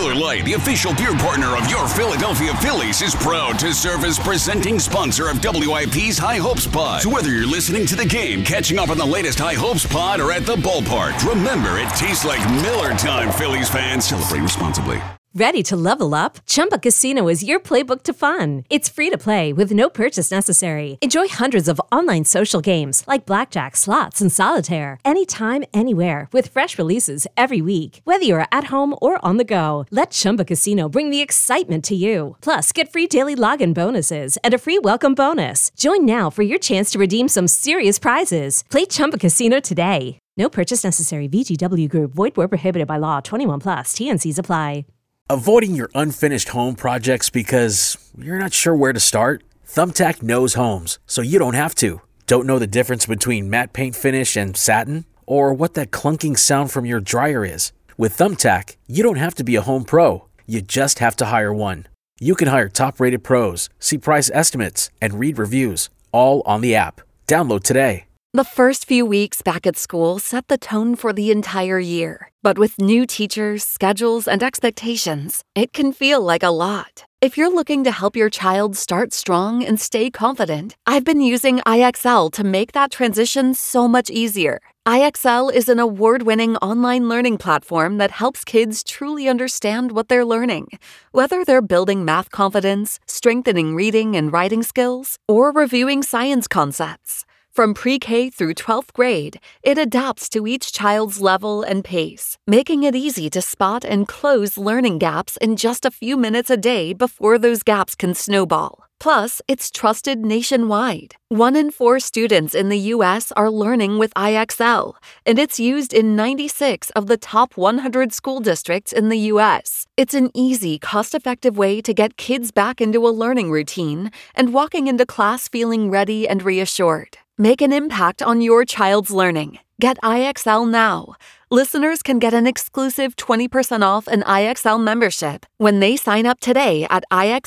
Miller Lite, the official beer partner of your Philadelphia Phillies, is proud to serve as presenting sponsor of WIP's High Hopes Pod. So whether you're listening to the game, catching up on the latest High Hopes Pod, or at the ballpark, remember, it tastes like Miller time, Phillies fans. Celebrate responsibly. Ready to level up? Chumba Casino is your playbook to fun. It's free to play with no purchase necessary. Enjoy hundreds of online social games like blackjack, slots, and solitaire. Anytime, anywhere with fresh releases every week. Whether you're at home or on the go, let Chumba Casino bring the excitement to you. Plus, get free daily login bonuses and a free welcome bonus. Join now for your chance to redeem some serious prizes. Play Chumba Casino today. No purchase necessary. VGW Group. Void where prohibited by law. 21 plus. TNCs apply. Avoiding your unfinished home projects because you're not sure where to start? Thumbtack knows homes, so you don't have to. Don't know the difference between matte paint finish and satin? Or what that clunking sound from your dryer is? With Thumbtack, you don't have to be a home pro. You just have to hire one. You can hire top-rated pros, see price estimates, and read reviews, all on the app. Download today. The first few weeks back at school set the tone for the entire year. But with new teachers, schedules, and expectations, it can feel like a lot. If you're looking to help your child start strong and stay confident, I've been using IXL to make that transition so much easier. IXL is an award-winning online learning platform that helps kids truly understand what they're learning. Whether they're building math confidence, strengthening reading and writing skills, or reviewing science concepts. From pre-K through 12th grade, it adapts to each child's level and pace, making it easy to spot and close learning gaps in just a few minutes a day before those gaps can snowball. Plus, it's trusted nationwide. 1 in 4 students in the U.S. are learning with IXL, and it's used in 96 of the top 100 school districts in the U.S. It's an easy, cost-effective way to get kids back into a learning routine and walking into class feeling ready and reassured. Make an impact on your child's learning. Get IXL now. Listeners can get an exclusive 20% off an IXL membership when they sign up today at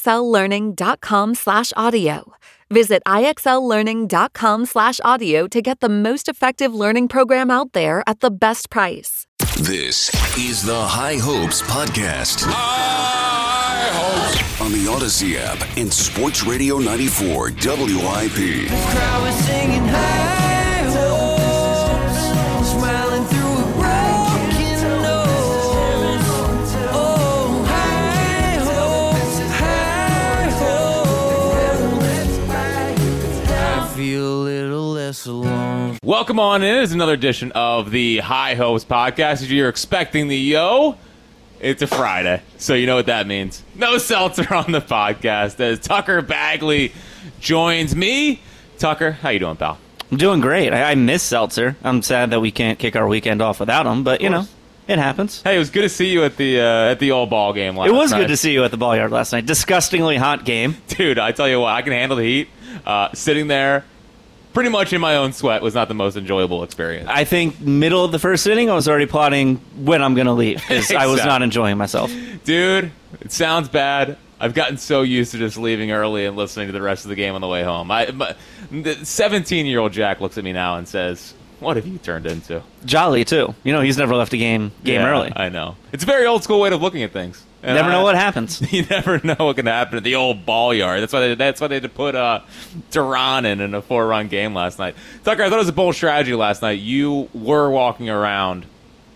IXLlearning.com/audio. Visit IXLlearning.com/audio to get the most effective learning program out there at the best price. This is the High Hopes Podcast. High Hopes! On the Odyssey app and Sports Radio 94 WIP. The crowd was singing high hopes, smiling through a broken nose. Oh, high hopes, I feel a little less alone. Welcome on in. It's another edition of the High Hopes Podcast. If you're expecting the yo, it's a Friday, so you know what that means. No Seltzer on the podcast as Tucker Bagley joins me. Tucker, how you doing, pal? I'm doing great. I miss Seltzer. I'm sad that we can't kick our weekend off without him, but, you know, it happens. Hey, it was good to see you at the old ball game last night. It was good to see you at the ball yard last night. Disgustingly hot game. Dude, I tell you what, I can handle the heat. Sitting there, pretty much in my own sweat, was not the most enjoyable experience. I think middle of the first inning, I was already plotting when I'm going to leave because I was not enjoying myself. Dude, it sounds bad. I've gotten so used to just leaving early and listening to the rest of the game on the way home. The 17-year-old Jack looks at me now and says, what have you turned into? Jolly, too. You know, he's never left a game early. I know. It's a very old school way of looking at things. And never know what happens. You never know what can happen at the old ball yard. That's why they had to put Duran in a 4-run game last night. Tucker, I thought it was a bold strategy last night. You were walking around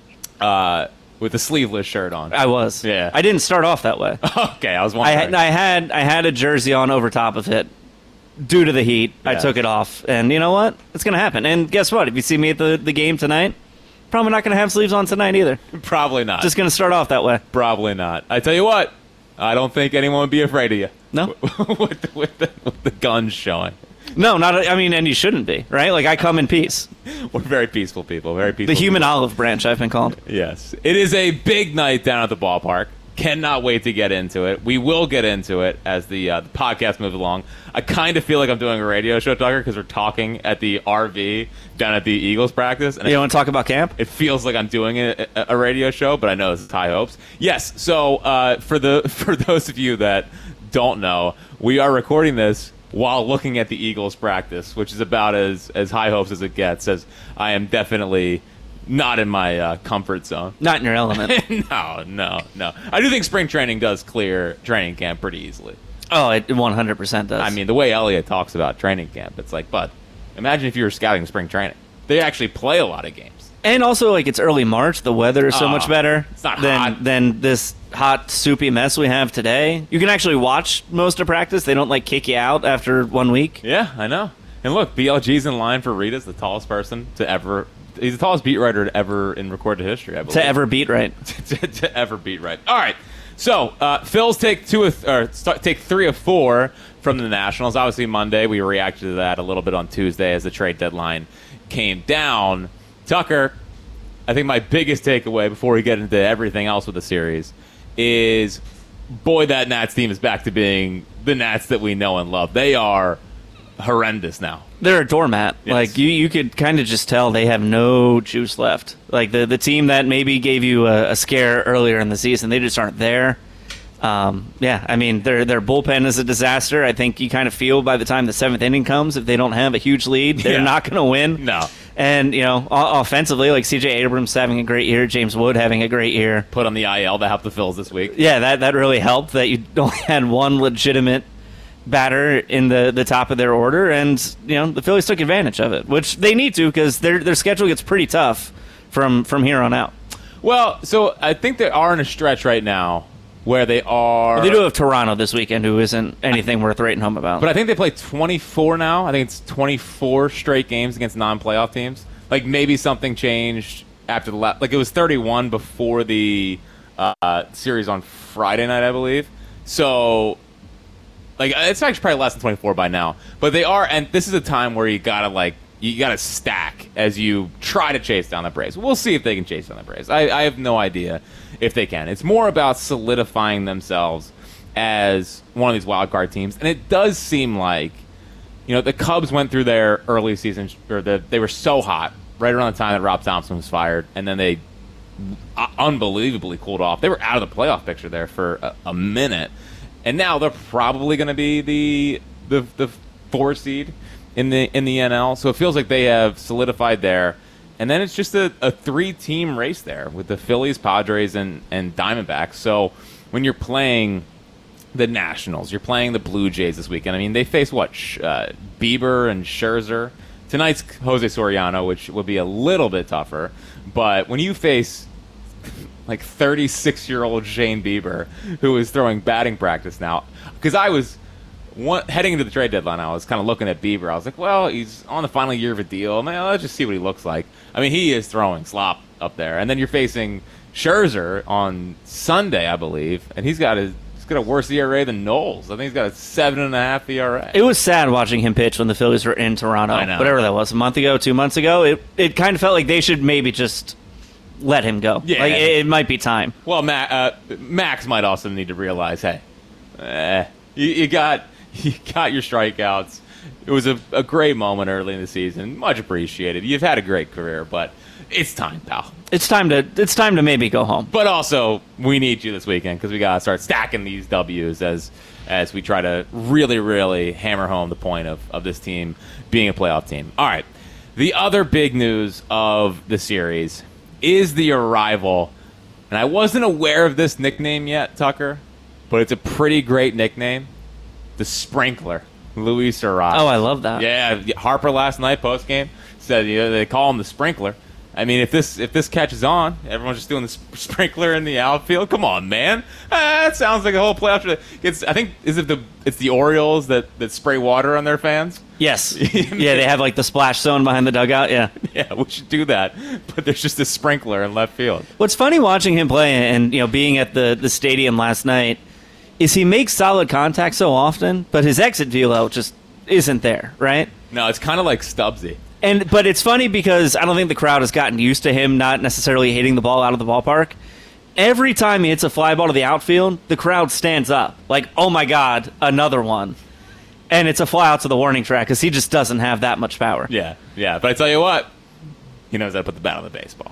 with a sleeveless shirt on. I was. Yeah. I didn't start off that way. Okay, I was wondering. I had a jersey on over top of it. Due to the heat, I took it off. And you know what? It's going to happen. And guess what? If you see me at the game tonight, probably not going to have sleeves on tonight either. Probably not. Just going to start off that way. Probably not. I tell you what, I don't think anyone would be afraid of you. No? with the guns showing. No, and you shouldn't be, right? Like, I come in peace. We're very peaceful people, very peaceful. The human people. olive branch, I've been called. Yes. It is a big night down at the ballpark. Cannot wait to get into it. We will get into it as the podcast moves along. I kind of feel like I'm doing a radio show, Tucker, because we're talking at the RV down at the Eagles practice. And you want to talk about camp? It feels like I'm doing a radio show, but I know this is High Hopes. Yes, so for those of you that don't know, we are recording this while looking at the Eagles practice, which is about as high hopes as it gets, as I am definitely not in my comfort zone. Not in your element. No. I do think spring training does clear training camp pretty easily. Oh, it 100% does. I mean, the way Elliott talks about training camp, it's like, bud, imagine if you were scouting spring training. They actually play a lot of games. And also, like, it's early March. The weather is so much better it's not hot. than this hot, soupy mess we have today. You can actually watch most of practice. They don't, like, kick you out after 1 week. Yeah, I know. And look, BLG's in line for Rita's the tallest person to ever. He's the tallest beat writer ever in recorded history, I believe. To ever beat right. to ever beat right. All right. So, Phils take 3 of 4 from the Nationals. Obviously, Monday, we reacted to that a little bit on Tuesday as the trade deadline came down. Tucker, I think my biggest takeaway before we get into everything else with the series is, boy, that Nats team is back to being the Nats that we know and love. They are horrendous now. They're a doormat. Yes. Like, you could kind of just tell they have no juice left. Like, the team that maybe gave you a scare earlier in the season, they just aren't there. Yeah, I mean, their bullpen is a disaster. I think you kind of feel by the time the 7th inning comes, if they don't have a huge lead, they're not going to win. No. And, you know, offensively, like C.J. Abrams having a great year, James Wood having a great year. Put on the IL to help the Phils this week. Yeah, that really helped that you only had one legitimate batter in the top of their order, and, you know, the Phillies took advantage of it, which they need to because their schedule gets pretty tough from here on out. Well, so I think they are in a stretch right now where they are. They do have Toronto this weekend, who isn't anything worth writing home about. But I think they play 24 now. I think it's 24 straight games against non-playoff teams. Like, maybe something changed after the last. Like, it was 31 before the series on Friday night, I believe. So, like, it's actually probably less than 24 by now. But they are, and this is a time where you gotta stack as you try to chase down the Braves. We'll see if they can chase down the Braves. I have no idea if they can. It's more about solidifying themselves as one of these wild card teams. And it does seem like, you know, the Cubs went through their early season, they were so hot right around the time that Rob Thompson was fired, and then they unbelievably cooled off. They were out of the playoff picture there for a minute, and now they're probably going to be the 4 seed in the NL. So it feels like they have solidified there. And then it's just a 3-team race there with the Phillies, Padres, and Diamondbacks. So when you're playing the Nationals, you're playing the Blue Jays this weekend. I mean, they face Bieber and Scherzer. Tonight's Jose Soriano, which would be a little bit tougher. But when you face like 36-year-old Shane Bieber, who is throwing batting practice now, because I was heading into the trade deadline, I was kind of looking at Bieber. I was like, well, he's on the final year of a deal. Man, let's just see what he looks like. I mean, he is throwing slop up there. And then you're facing Scherzer on Sunday, I believe, and he's got a worse ERA than Knowles. I think he's got a 7.5 ERA. It was sad watching him pitch when the Phillies were in Toronto. I know. Whatever that was, a month ago, 2 months ago. It kind of felt like they should maybe just let him go. Yeah. Like, it might be time. Well, Max might also need to realize, hey, you got your strikeouts. It was a great moment early in the season. Much appreciated. You've had a great career, but it's time, pal. It's time to maybe go home. But also, we need you this weekend because we got to start stacking these W's as we try to really, really hammer home the point of this team being a playoff team. All right. The other big news of the series is the arrival, and I wasn't aware of this nickname yet, Tucker, but it's a pretty great nickname. The Sprinkler, Luis Arraez. Oh, I love that. Yeah, Harper last night postgame said they call him the Sprinkler. I mean, if this catches on, everyone's just doing the sprinkler in the outfield. Come on, man. That sounds like a whole playoff. I think it's the Orioles that spray water on their fans. Yes. Yeah, they have like the splash zone behind the dugout. Yeah. Yeah, we should do that. But there's just a sprinkler in left field. What's funny watching him play and, you know, being at the stadium last night is he makes solid contact so often, but his exit velo just isn't there, right? No, it's kind of like Stubbsy. But it's funny because I don't think the crowd has gotten used to him not necessarily hitting the ball out of the ballpark. Every time he hits a fly ball to the outfield, the crowd stands up. Like, oh my God, another one. And it's a fly out to the warning track because he just doesn't have that much power. Yeah. But I tell you what, he knows how to put the bat on the baseball.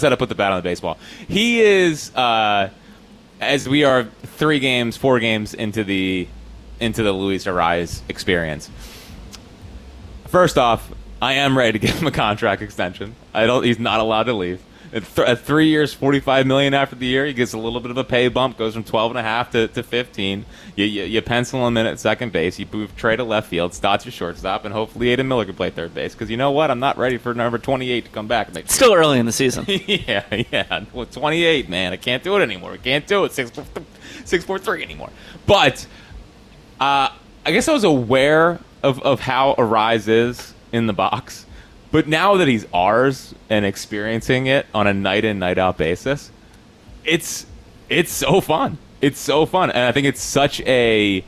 He is, as we are 4 games into the Luis Arraez experience. First off, I am ready to give him a contract extension. He's not allowed to leave. At 3 years, $45 million after the year, he gets a little bit of a pay bump, goes from 12.5 to 15. You pencil him in at second base. You move Trey to left field, Stott's your shortstop, and hopefully Aiden Miller can play third base. Because you know what? I'm not ready for number 28 to come back. Still early in the season. yeah. Well, 28, man. I can't do it anymore. I can't do it 6'4" anymore. But I guess I was aware of how Arise is in the box. But now that he's ours and experiencing it on a night in, night out basis, it's so fun. It's so fun, and I think it's such a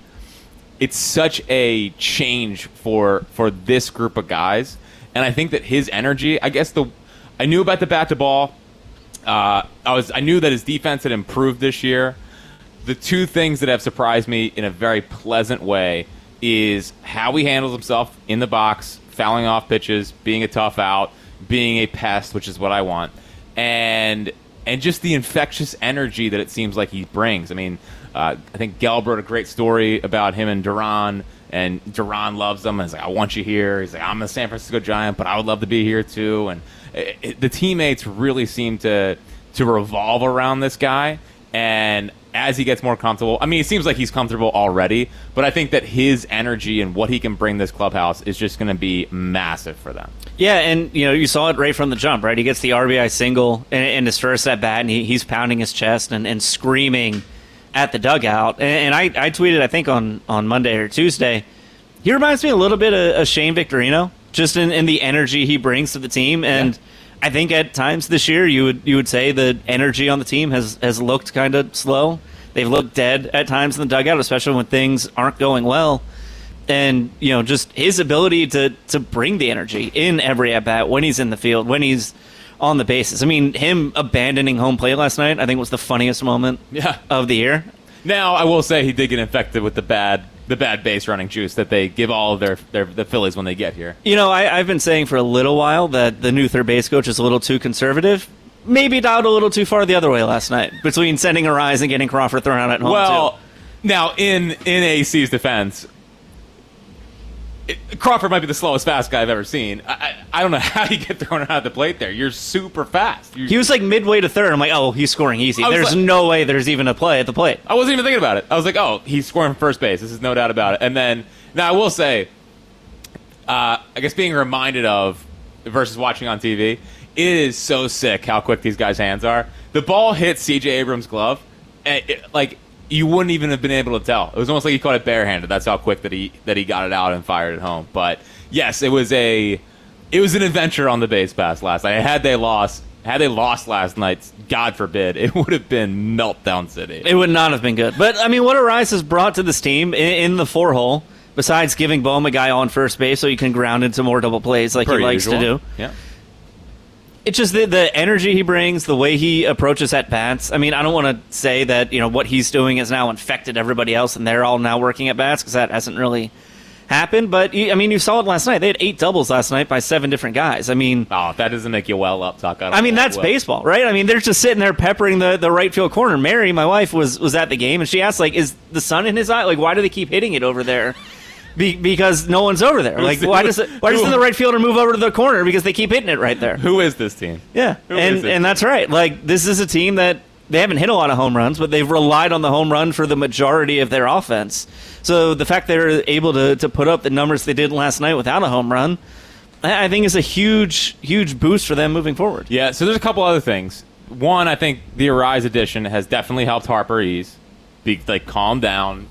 change for this group of guys. And I think that his energy, I knew about the bat to ball. I knew that his defense had improved this year. The two things that have surprised me in a very pleasant way is how he handles himself in the box, fouling off pitches, being a tough out, being a pest, which is what I want, and just the infectious energy that it seems like he brings. I mean, I think Gelb wrote a great story about him and Duran, and Duran loves him. And he's like, I want you here. He's like, I'm a San Francisco Giant, but I would love to be here too. And the teammates really seem to revolve around this guy. And as he gets more comfortable, I mean, it seems like he's comfortable already, but I think that his energy and what he can bring this clubhouse is just going to be massive for them. Yeah, and you saw it right from the jump, right? He gets the RBI single in his first at bat, and he's pounding his chest and screaming at the dugout. And I tweeted, I think on Monday or Tuesday, he reminds me a little bit of Shane Victorino, just in the energy he brings to the team. And I think at times this year you would say the energy on the team has looked kind of slow. They've looked dead at times in the dugout, especially when things aren't going well. And just his ability to bring the energy in every at bat when he's in the field, when he's on the bases. I mean, him abandoning home plate last night, I think was the funniest moment of the year. Now, I will say he did get infected with the bad base running juice that they give all of the Phillies when they get here. I've been saying for a little while that the new third base coach is a little too conservative. Maybe dialed a little too far the other way last night between sending Arise and getting Crawford thrown out at home. Well, now in AC's defense, Crawford might be the slowest fast guy I've ever seen. I don't know how you get thrown out of the plate there. You're super fast. He was like midway to third. I'm like, oh, he's scoring easy. There's no way there's even a play at the plate. I wasn't even thinking about it. I was like, oh, he's scoring from first base. This is no doubt about it. And then, now I will say, I guess being reminded of versus watching on TV, it is so sick how quick these guys' hands are. The ball hit C.J. Abrams' glove, and you wouldn't even have been able to tell. It was almost like he caught it barehanded. That's how quick that he got it out and fired it home. But yes, it was an adventure on the base pass last night. Had they lost last night, God forbid, it would have been meltdown city. It would not have been good. But I mean, what Arise has brought to this team in the 4-hole, besides giving Bohm a guy on first base so he can ground into more double plays like he likes to do. Yeah. It's just the energy he brings, the way he approaches at bats. I mean, I don't want to say that what he's doing has now infected everybody else and they're all now working at bats, because that hasn't really happened. But I mean, you saw it last night. They had 8 doubles last night by 7 different guys. I mean, that doesn't make you well up, Tuck. I mean, that's baseball, right? I mean, they're just sitting there peppering the right field corner. Mary, my wife, was at the game, and she asked, is the sun in his eye? Why do they keep hitting it over there? Because no one's over there. Why doesn't the right fielder move over to the corner? Because they keep hitting it right there. Who is this team? Yeah, and that's right. This is a team that they haven't hit a lot of home runs, but they've relied on the home run for the majority of their offense. So the fact they're able to put up the numbers they did last night without a home run, I think is a huge, huge boost for them moving forward. Yeah, so there's a couple other things. One, I think the Arise edition has definitely helped Harper Ease. Calm down.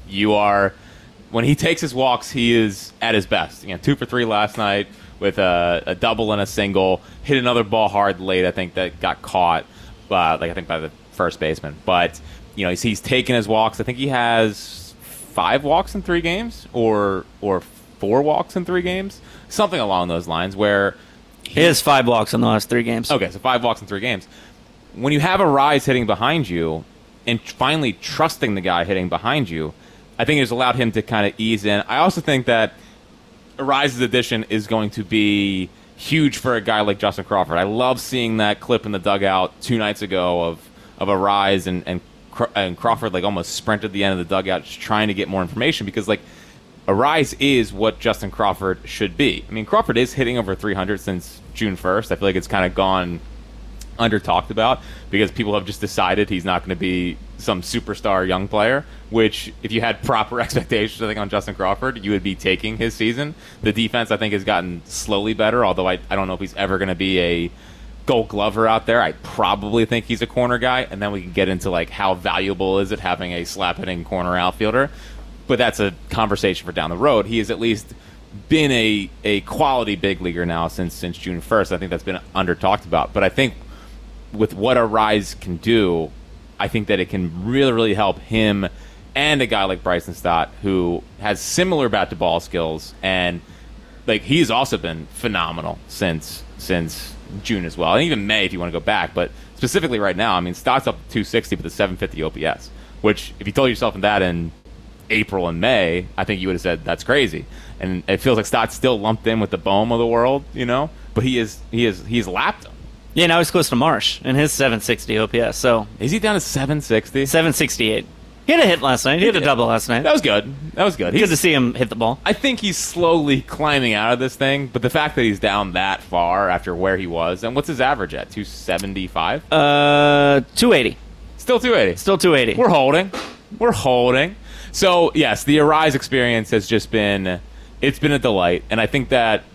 When he takes his walks, he is at his best. 2 for 3 last night with a double and a single. Hit another ball hard late, I think, that got caught, by the first baseman. But he's taken his walks. I think he has 5 walks in 3 games, or 4 walks in 3 games, something along those lines. Where he has 5 walks in the last 3 games. Okay, so 5 walks in 3 games. When you have Arise hitting behind you, and finally trusting the guy hitting behind you, I think it's allowed him to kind of ease in. I also think that Arise's addition is going to be huge for a guy like Justin Crawford. I love seeing that clip in the dugout 2 nights ago of Arise and Crawford almost sprinted the end of the dugout just trying to get more information, because Arise is what Justin Crawford should be. I mean, Crawford is hitting over 300 since June 1st. I feel like it's kind of gone under talked about because people have just decided he's not going to be some superstar young player, which if you had proper expectations, I think, on Justin Crawford, you would be taking his season. The defense, I think, has gotten slowly better, although I don't know if he's ever going to be a Gold Glover out there. I probably think he's a corner guy, and then we can get into like how valuable is it having a slap-hitting corner outfielder, but that's a conversation for down the road. He has at least been a quality big leaguer now since June 1st. I think that's been under talked about, but I think with what Arise can do, I think that it can really, really help him and a guy like Bryson Stott, who has similar bat-to-ball skills, and like he's also been phenomenal since June as well, and even May if you want to go back. But specifically right now, I mean, Stott's up to 260 with a 750 OPS, which if you told yourself that in April and May, I think you would have said that's crazy. And it feels like Stott's still lumped in with the Bohm of the world, but he's lapped him. Yeah, now he's close to Marsh in his 760 OPS. So is he down to 760? 768. He had a hit last night. He had a double last night. That was good. Good to see him hit the ball. I think he's slowly climbing out of this thing, but the fact that he's down that far after where he was, and what's his average at? 275? 280. Still 280. Still 280. We're holding. So, yes, the Arise experience has just been, it's been a delight. And I think that,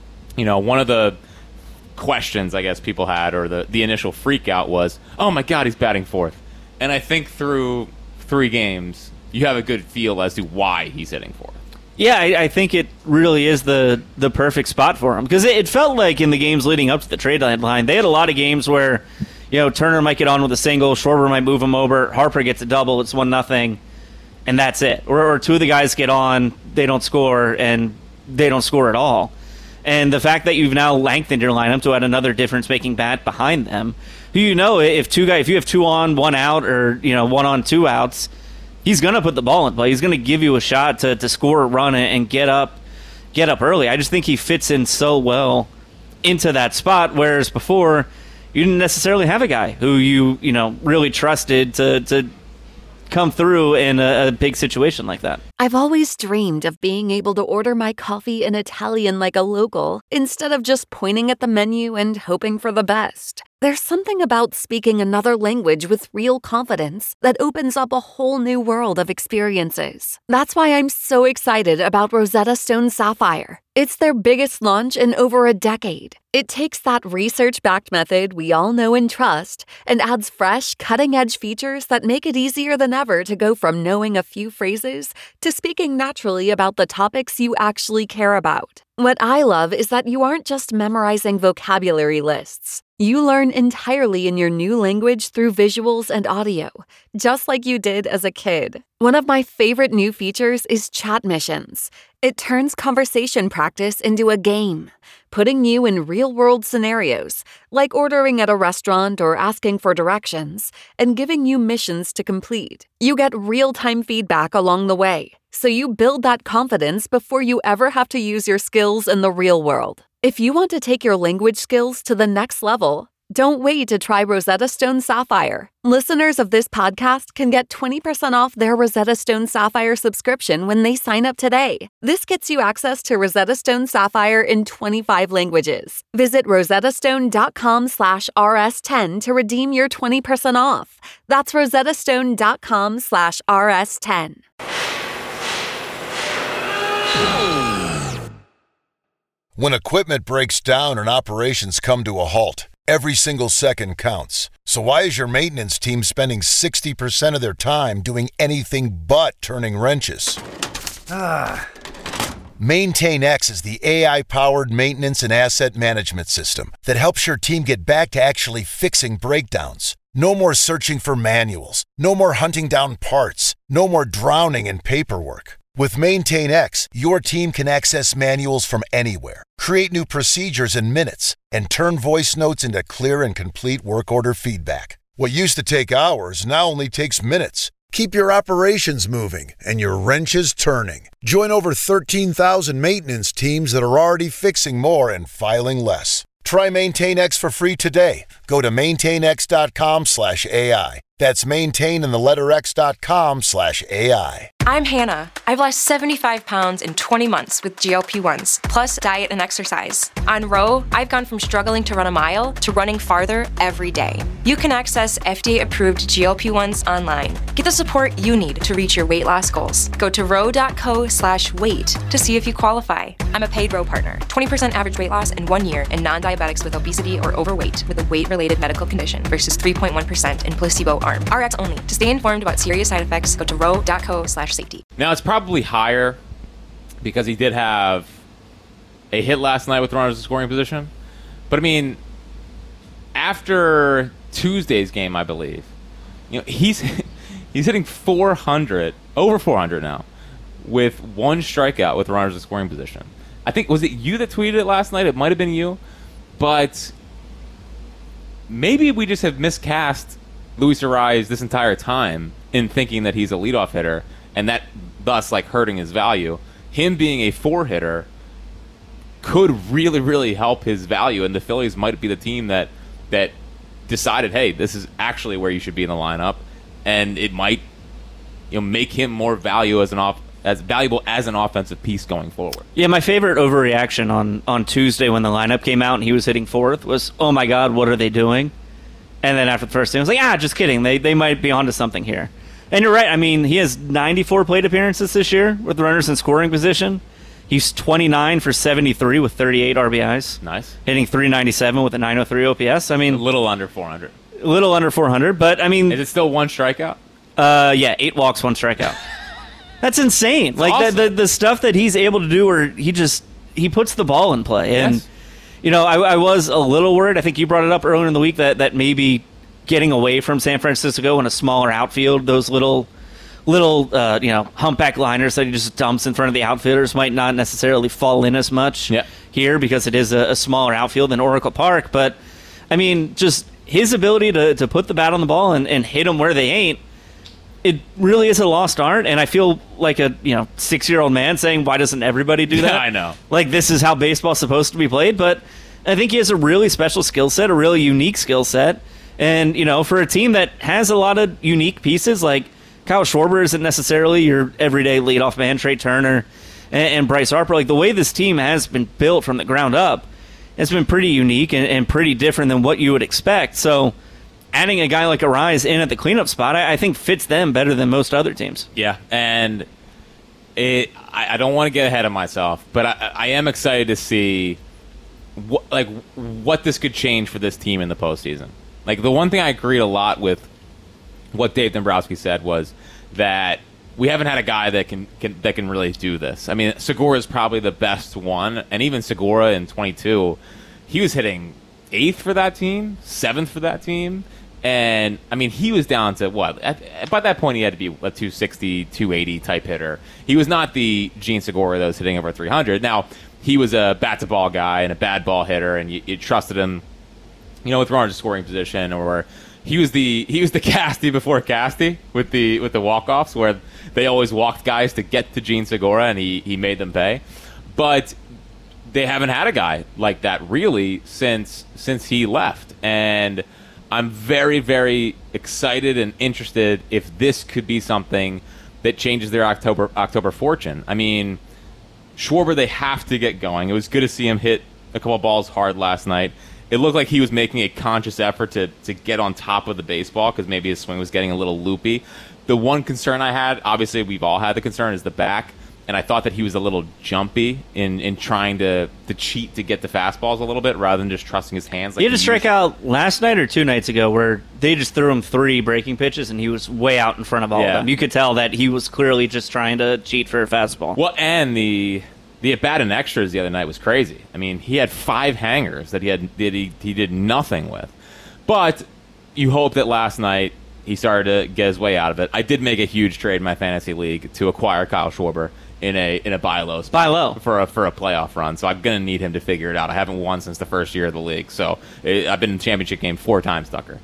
one of the questions I guess people had, or the initial freak out was, oh my God, he's batting fourth. And I think through 3 games, you have a good feel as to why he's hitting fourth. Yeah, I think it really is the perfect spot for him, because it felt like in the games leading up to the trade deadline, they had a lot of games where, Turner might get on with a single, Schwarber might move him over, Harper gets a double, it's 1-0, and that's it. Or 2 of the guys get on, they don't score, and they don't score at all. And the fact that you've now lengthened your lineup to add another difference-making bat behind them, who if you have 2 on, 1 out, or 1 on, 2 outs, he's going to put the ball in play. He's going to give you a shot to score a run and get up early. I just think he fits in so well into that spot, whereas before you didn't necessarily have a guy who you really trusted to come through in a big situation like that. I've always dreamed of being able to order my coffee in Italian like a local, instead of just pointing at the menu and hoping for the best. There's something about speaking another language with real confidence that opens up a whole new world of experiences. That's why I'm so excited about Rosetta Stone Sapphire. It's their biggest launch in over a decade. It takes that research-backed method we all know and trust and adds fresh, cutting-edge features that make it easier than ever to go from knowing a few phrases to speaking naturally about the topics you actually care about. What I love is that you aren't just memorizing vocabulary lists. You learn entirely in your new language through visuals and audio, just like you did as a kid. One of my favorite new features is chat missions. It turns conversation practice into a game, putting you in real-world scenarios, like ordering at a restaurant or asking for directions, and giving you missions to complete. You get real-time feedback along the way, so you build that confidence before you ever have to use your skills in the real world. If you want to take your language skills to the next level, don't wait to try Rosetta Stone Sapphire. Listeners of this podcast can get 20% off their Rosetta Stone Sapphire subscription when they sign up today. This gets you access to Rosetta Stone Sapphire in 25 languages. Visit rosettastone.com/rs10 to redeem your 20% off. That's rosettastone.com/rs10. When equipment breaks down and operations come to a halt, every single second counts. So why is your maintenance team spending 60% of their time doing anything but turning wrenches? MaintainX is the AI-powered maintenance and asset management system that helps your team get back to actually fixing breakdowns. No more searching for manuals. No more hunting down parts. No more drowning in paperwork. With MaintainX, your team can access manuals from anywhere, create new procedures in minutes, and turn voice notes into clear and complete work order feedback. What used to take hours now only takes minutes. Keep your operations moving and your wrenches turning. Join over 13,000 maintenance teams that are already fixing more and filing less. Try MaintainX for free today. Go to maintainx.com/AI. That's maintain and the letter X.com/AI. I'm Hannah. I've lost 75 pounds in 20 months with GLP-1s, plus diet and exercise. On Row, I've gone from struggling to run a mile to running farther every day. You can access FDA-approved GLP-1s online. Get the support you need to reach your weight loss goals. Go to row.co/weight to see if you qualify. I'm a paid Row partner. 20% average weight loss in 1 year in non-diabetics with obesity or overweight with a weight-related medical condition versus 3.1% in placebo arm. RX only. To stay informed about serious side effects, go to row.co/safety. Now, it's probably higher because he did have a hit last night with runners in scoring position. But, I mean, after Tuesday's game, I believe, he's hitting 400, over 400 now, with one strikeout with runners in scoring position. I think, was it you that tweeted it last night? It might have been you. But maybe we just have miscast Luis Arraez this entire time in thinking that he's a leadoff hitter, and that thus hurting his value. Him being a 4-hitter could really, really help his value, and the Phillies might be the team that decided, hey, this is actually where you should be in the lineup, and it might make him more valuable as an offensive piece going forward. Yeah, my favorite overreaction on Tuesday when the lineup came out and he was hitting fourth was, oh my God, what are they doing? And then after the first inning, I was like, just kidding. They might be onto something here. And you're right. I mean, he has 94 plate appearances this year with runners in scoring position. He's 29 for 73 with 38 RBIs. Nice. Hitting 397 with a 903 OPS. I mean, a little under 400. A little under 400, but I mean... Is it still one strikeout? Yeah, 8 walks, 1 strikeout. That's insane. It's awesome. the stuff that he's able to do where he puts the ball in play. Yes. And, I was a little worried. I think you brought it up earlier in the week that maybe getting away from San Francisco in a smaller outfield, those little humpback liners that he just dumps in front of the outfielders might not necessarily fall in as much here because it is a smaller outfield than Oracle Park. But, I mean, just his ability to put the bat on the ball and hit them where they ain't, it really is a lost art. And I feel like a 6-year-old man saying, why doesn't everybody do that? Yeah, I know. This is how baseball's supposed to be played. But I think he has a really special skill set, a really unique skill set. And, for a team that has a lot of unique pieces, like Kyle Schwarber isn't necessarily your everyday leadoff man, Trey Turner and Bryce Harper. The way this team has been built from the ground up has been pretty unique and pretty different than what you would expect. So adding a guy like Arraez in at the cleanup spot, I think fits them better than most other teams. Yeah, and I don't want to get ahead of myself, but I am excited to see what this could change for this team in the postseason. The one thing I agreed a lot with what Dave Dombrowski said was that we haven't had a guy that can really do this. I mean, Segura is probably the best one, and even Segura in 22, he was hitting 8th for that team, 7th for that team, and I mean, he was down to what? By that point, he had to be a 260, 280 type hitter. He was not the Gene Segura that was hitting over 300. Now, he was a bat-to-ball guy and a bad ball hitter, and you trusted him, with runners in scoring position, or he was the Casty before Casty with the walk-offs, where they always walked guys to get to Gene Segura, and he made them pay. But they haven't had a guy like that really since he left, and I'm very, very excited and interested if this could be something that changes their October fortune. I mean, Schwarber, they have to get going. It was good to see him hit a couple balls hard last night. It looked like he was making a conscious effort to get on top of the baseball because maybe his swing was getting a little loopy. The one concern I had, obviously we've all had the concern, is the back. And I thought that he was a little jumpy in trying to cheat to get the fastballs a little bit rather than just trusting his hands. He had a strikeout last night or 2 nights ago where they just threw him 3 breaking pitches and he was way out in front of all of them. You could tell that he was clearly just trying to cheat for a fastball. Well, and the at-bat in extras the other night was crazy. I mean, he had 5 hangers that he did nothing with. But you hope that last night he started to get his way out of it. I did make a huge trade in my fantasy league to acquire Kyle Schwarber in a buy low spot for a playoff run. So I'm going to need him to figure it out. I haven't won since the first year of the league. So I've been in the championship game 4 times, Tucker.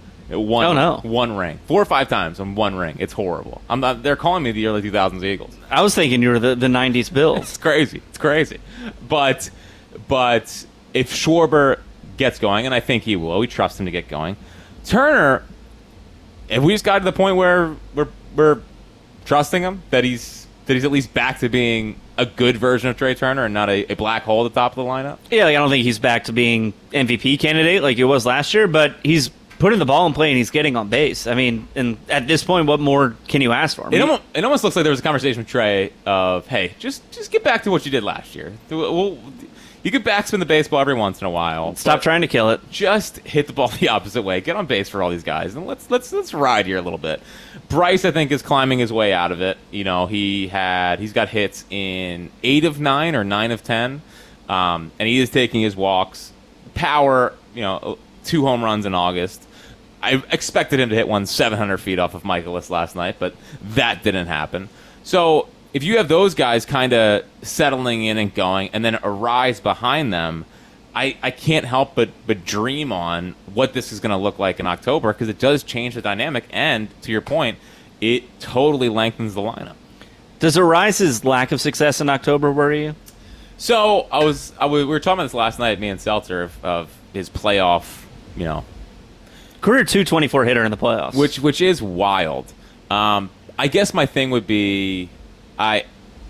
One ring. 4 or 5 times on 1 ring. It's horrible. They're calling me the early 2000s Eagles. I was thinking you were the 90s Bills. It's crazy. But if Schwarber gets going, and I think he will, we trust him to get going. Turner, if we just got to the point where we're trusting him, that he's that he's at least back to being a good version of Trey Turner and not a black hole at the top of the lineup? Yeah, like I don't think he's back to being MVP candidate like he was last year, but he's putting the ball in play and he's getting on base. I mean, and at this point, what more can you ask for him? It almost looks like there was a conversation with Trey of, hey, just get back to what you did last year. You could backspin the baseball every once in a while. Stop trying to kill it. Just hit the ball the opposite way. Get on base for all these guys, and let's ride here a little bit. Bryce, I think, is climbing his way out of it. You know, he's got hits in 8 of 9 or 9 of 10, and he is taking his walks. Power, 2 home runs in August. I expected him to hit one 700 feet off of Michaelis last night, but that didn't happen. So if you have those guys kind of settling in and going, and then Arise behind them, I can't help but dream on what this is going to look like in October, because it does change the dynamic, and to your point, it totally lengthens the lineup. Does Arise's lack of success in October worry you? So we were talking about this last night, me and Seltzer, of his playoff, career 224 hitter in the playoffs, which is wild. I guess my thing would be, I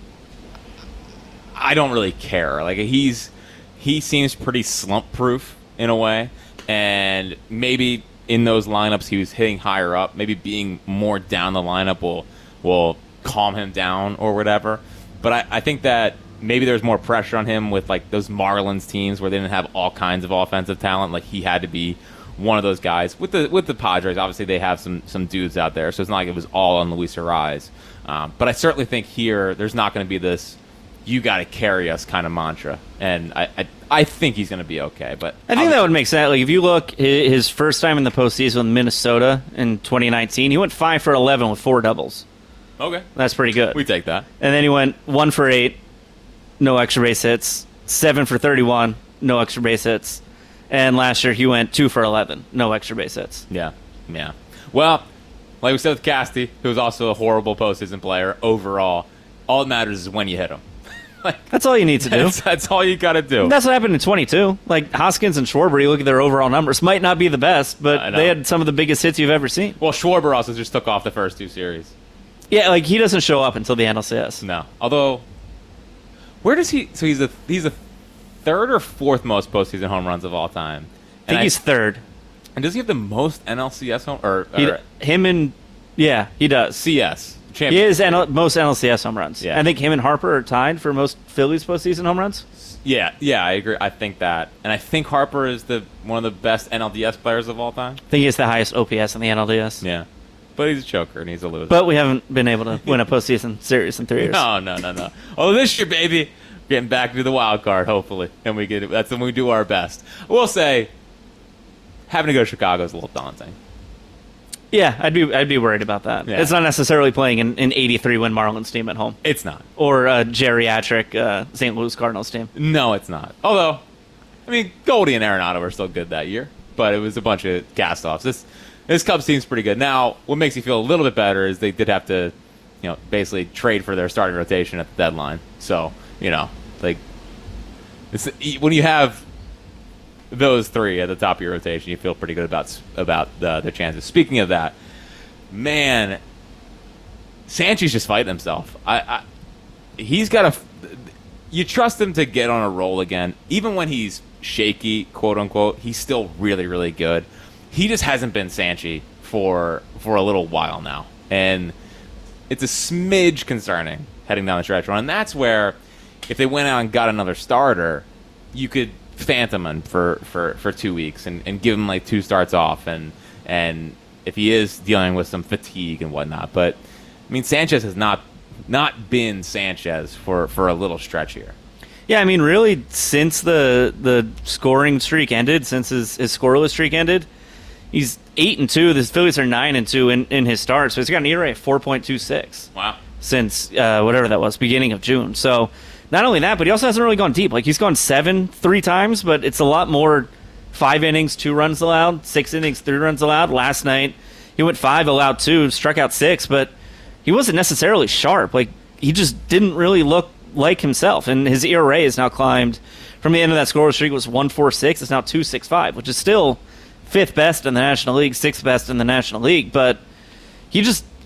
don't really care. Like he seems pretty slump proof in a way, and maybe in those lineups he was hitting higher up. Maybe being more down the lineup will calm him down or whatever. But I think that maybe there's more pressure on him with like those Marlins teams where they didn't have all kinds of offensive talent. Like he had to be one of those guys. With the Padres, obviously they have some dudes out there, so it's not like it was all on Luis Arraez. But I certainly think here there's not going to be this "you got to carry us" kind of mantra, and I think he's going to be okay. But I think that would make sense. Like if you look his first time in the postseason with Minnesota in 2019, he went 5 for 11 with 4 doubles. Okay, that's pretty good. We take that. And then he went 1 for 8, no extra base hits, 7 for 31, no extra base hits, and last year he went 2 for 11, no extra base hits. Yeah. Well, like we said with Casty, who was also a horrible postseason player overall, all that matters is when you hit him. That's all you need to do. That's all you got to do. And that's what happened in 22. Like Hoskins and Schwarber, you look at their overall numbers, might not be the best, but they had some of the biggest hits you've ever seen. Well, Schwarber also just took off the first 2 series. Yeah, like he doesn't show up until the NLCS. No. Although, where does he? So he's the 3rd or 4th most postseason home runs of all time. I think he's 3rd. And does he have the most NLCS home? Yeah, he does. CS. Champion. He is most NLCS home runs. Yeah. I think him and Harper are tied for most Phillies postseason home runs. Yeah, I agree. I think that. And I think Harper is one of the best NLDS players of all time. I think he has the highest OPS in the NLDS. Yeah. But he's a choker and he's a loser. But we haven't been able to win a postseason series in 3 years. No. Oh, this year, baby. Getting back to the wild card, hopefully. And that's when we do our best. I will say, having to go to Chicago is a little daunting. Yeah, I'd be worried about that. Yeah. It's not necessarily playing an 83-win Marlins team at home. It's not. Or a geriatric St. Louis Cardinals team. No, it's not. Although, I mean, Goldie and Arenado were still good that year. But it was a bunch of cast-offs. This Cubs team's pretty good. Now, what makes you feel a little bit better is they did have to, basically trade for their starting rotation at the deadline. So, when you have those 3 at the top of your rotation, you feel pretty good about their chances. Speaking of that, man, Sanchez just fighting himself. He's got you trust him to get on a roll again, even when he's shaky, quote unquote. He's still really, really good. He just hasn't been Sanchez for a little while now, and it's a smidge concerning heading down the stretch run. And that's where, if they went out and got another starter, you could phantom him for 2 weeks and give him like 2 starts off, and if he is dealing with some fatigue and whatnot. But I mean, Sanchez has not been Sanchez for a little stretch here. Yeah, I mean, really, since the scoring streak ended, since his scoreless streak ended, he's 8-2. The Phillies are 9-2 in his starts, so he's got an ERA of 4.26. Wow. Since whatever that was, beginning of June. So not only that, but he also hasn't really gone deep. Like, he's gone 7 3 times, but it's a lot more 5 innings, 2 runs allowed, 6 innings, 3 runs allowed. Last night, he went 5, allowed 2, struck out 6, but he wasn't necessarily sharp. Like, he just didn't really look like himself. And his ERA has now climbed from the end of that scoreless streak. It was 1.46. It's now 2.65, which is still 5th best in the National League, 6th best in the National League. But he just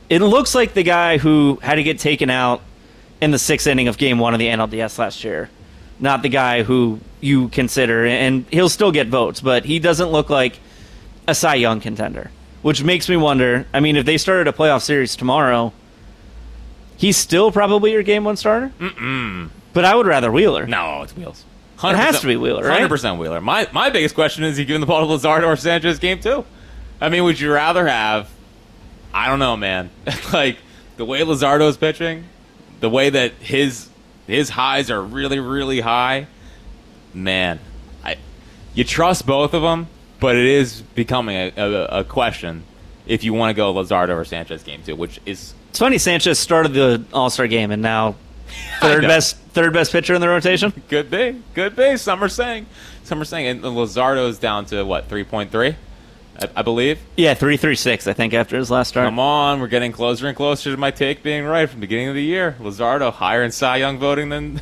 it looks like the guy who had to get taken out in the 6th inning of Game 1 of the NLDS last year. Not the guy who you consider, and he'll still get votes, but he doesn't look like a Cy Young contender, which makes me wonder. I mean, if they started a playoff series tomorrow, he's still probably your Game 1 starter? But I would rather Wheeler. No, it's Wheels. It has to be Wheeler, right? 100% Wheeler. My biggest question is, he giving the ball to Luzardo or Sanchez Game 2? I mean, would you rather have, I don't know, man, like the way Luzardo's pitching, the way that his highs are really, really high, man, you trust both of them, but it is becoming a question if you want to go Luzardo or Sanchez Game 2, which is... It's funny, Sanchez started the All-Star game and now third best pitcher in the rotation. Could be. Some are saying, and Luzardo's down to what, 3.3, I believe. Yeah, 3.36, I think, after his last start. Come on, we're getting closer and closer to my take being right from the beginning of the year. Luzardo higher in Cy Young voting than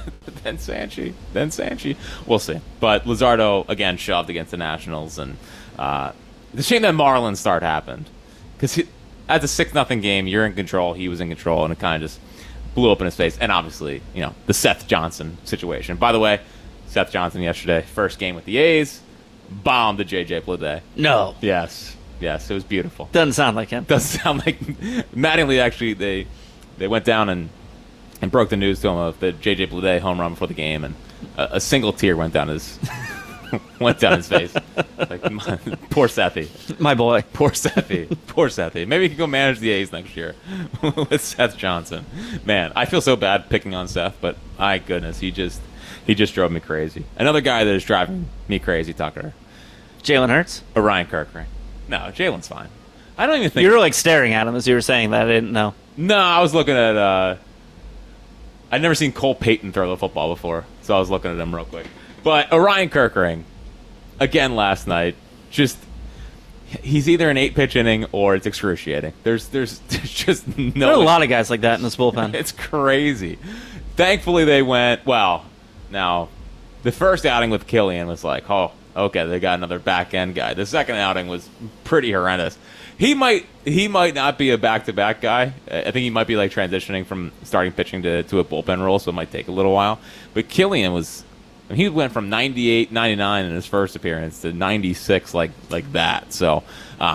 Sanchi. We'll see. But Luzardo again shoved against the Nationals, and the shame that Marlins start happened, because at the 6-0 game, you're in control, he was in control, and it kind of just blew up in his face. And obviously, the Seth Johnson situation. By the way, Seth Johnson yesterday, first game with the A's, bombed the JJ Bleday. No. Yes, it was beautiful. Doesn't sound like him. Doesn't sound like Mattingly. Actually, they went down and broke the news to him of the JJ Bleday home run before the game, and a single tear went down his face. Like, poor Sethy. My boy. Poor Sethy. Maybe he can go manage the A's next year with Seth Johnson. Man, I feel so bad picking on Seth, but my goodness, he just drove me crazy. Another guy that is driving me crazy, Tucker. Jalen Hurts? Orion Kirkering. No, Jalen's fine. I don't even think... You were like staring at him as you were saying that. I didn't know. No, I was looking at... I'd never seen Cole Payton throw the football before, so I was looking at him real quick. But Orion Kirkering, again last night, just... He's either an 8-pitch inning or it's excruciating. There's just no... There are a lot of guys like that in this bullpen. It's crazy. Thankfully, they went... Well, now, the first outing with Killian was like, oh, okay, they got another back-end guy. The second outing was pretty horrendous. He might not be a back-to-back guy. I think he might be like transitioning from starting pitching to a bullpen role, so it might take a little while. But Killian was... He went from 98, 99 in his first appearance to 96 like that. So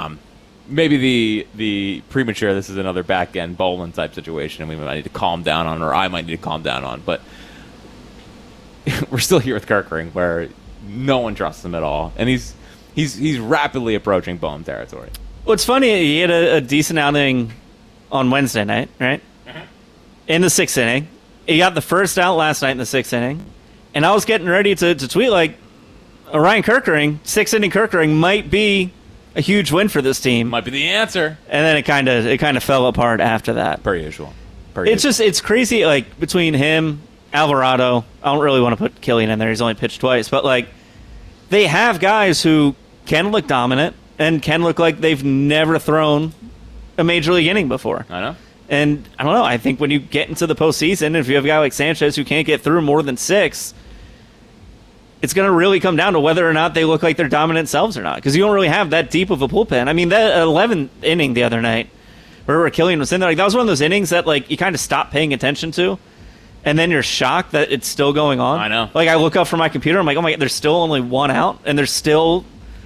maybe the premature, this is another back-end Bolin type situation, and we might need to calm down on, or I might need to calm down on. But we're still here with Kirkering, where no one trusts him at all, and he's rapidly approaching Bohm territory. Well, it's funny, he had a decent outing on Wednesday night, right? Mm-hmm. In the 6th inning. He got the first out last night in the 6th inning, and I was getting ready to tweet, like, Orion Kirkering, 6th inning Kirkering might be a huge win for this team. Might be the answer. And then it kind of fell apart after that. Per usual. It's crazy, like, between him, Alvarado, I don't really want to put Killian in there, he's only pitched twice, but, like, they have guys who can look dominant and can look like they've never thrown a major league inning before. I know. And I don't know, I think when you get into the postseason, if you have a guy like Sanchez who can't get through more than 6, it's going to really come down to whether or not they look like their dominant selves or not, because you don't really have that deep of a bullpen. I mean, that 11th inning the other night, where Killian was in there, like, that was one of those innings that, like, you kind of stop paying attention to, and then you're shocked that it's still going on. I know. Like, I look up from my computer, I'm like, oh my God, there's still only one out, and they're still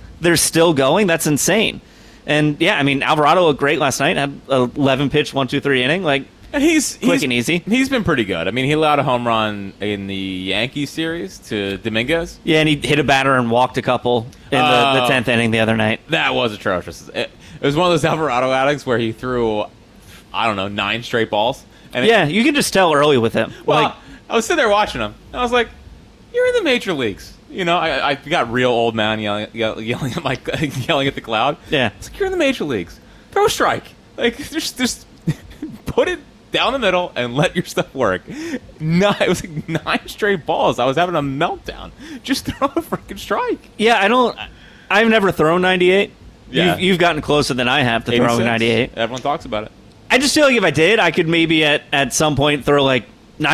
going? That's insane. And, yeah, I mean, Alvarado looked great last night, had an 11-pitch, 1-2-3 inning, like, and he's quick and easy. He's been pretty good. I mean, he allowed a home run in the Yankees series to Dominguez. Yeah, and he hit a batter and walked a couple in the 10th inning the other night. That was atrocious. It was one of those Alvarado outings where he threw, I don't know, 9 straight balls. And yeah, you can just tell early with him. Well, like, I was sitting there watching him, and I was like, you're in the major leagues. You know, I got real old man yelling at yelling at the cloud. Yeah. It's like, you're in the major leagues. Throw a strike. Like, just put it down the middle and let your stuff work. No, it was like 9 straight balls. I was having a meltdown. Just throw a freaking strike. Yeah, I've never thrown 98. Yeah. You've gotten closer than I have to throwing 98. Everyone talks about it. I just feel like if I did, I could maybe at some point throw like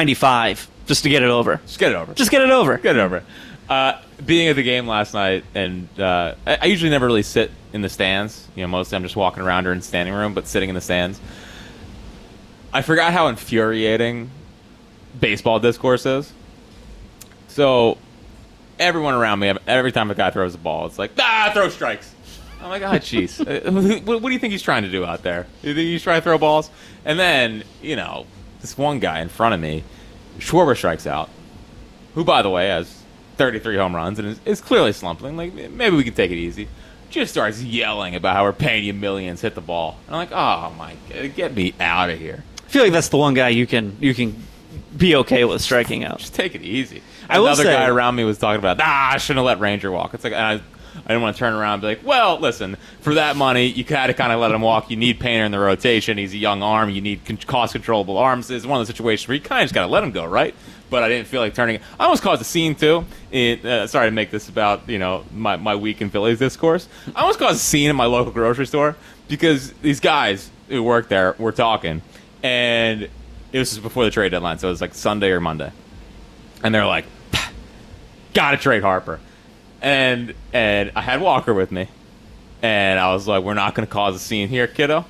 95 just to get it over. Just get it over. Just get it over. Get it over. Being at the game last night, and I usually never really sit in the stands. You know, most of the time I'm just walking around or in the standing room, but sitting in the stands. I forgot how infuriating baseball discourse is. So everyone around me, every time a guy throws a ball, it's like, throw strikes. I'm like, jeez. What do you think he's trying to do out there? You think he's trying to throw balls? And then, this one guy in front of me, Schwarber strikes out, who, by the way, has 33 home runs and is clearly slumping. Like, maybe we can take it easy. Just starts yelling about how we're paying you millions, hit the ball. And I'm like, oh, my God, get me out of here. I feel like that's the one guy you can be okay with striking out. Just take it easy. Another guy around me was talking about, I shouldn't have let Ranger walk. It's like, I didn't want to turn around and be like, well, listen, for that money, you gotta kind of let him walk. You need Painter in the rotation. He's a young arm. You need cost-controllable arms. It's one of those situations where you kind of just gotta let him go, right? But I didn't feel like turning it. I almost caused a scene, too. Sorry to make this about, my week in Phillies discourse. I almost caused a scene in my local grocery store because these guys who work there were talking, and it was just before the trade deadline, so it was like Sunday or Monday. And they're like, gotta trade Harper. And I had Walker with me, and I was like, we're not going to cause a scene here, kiddo.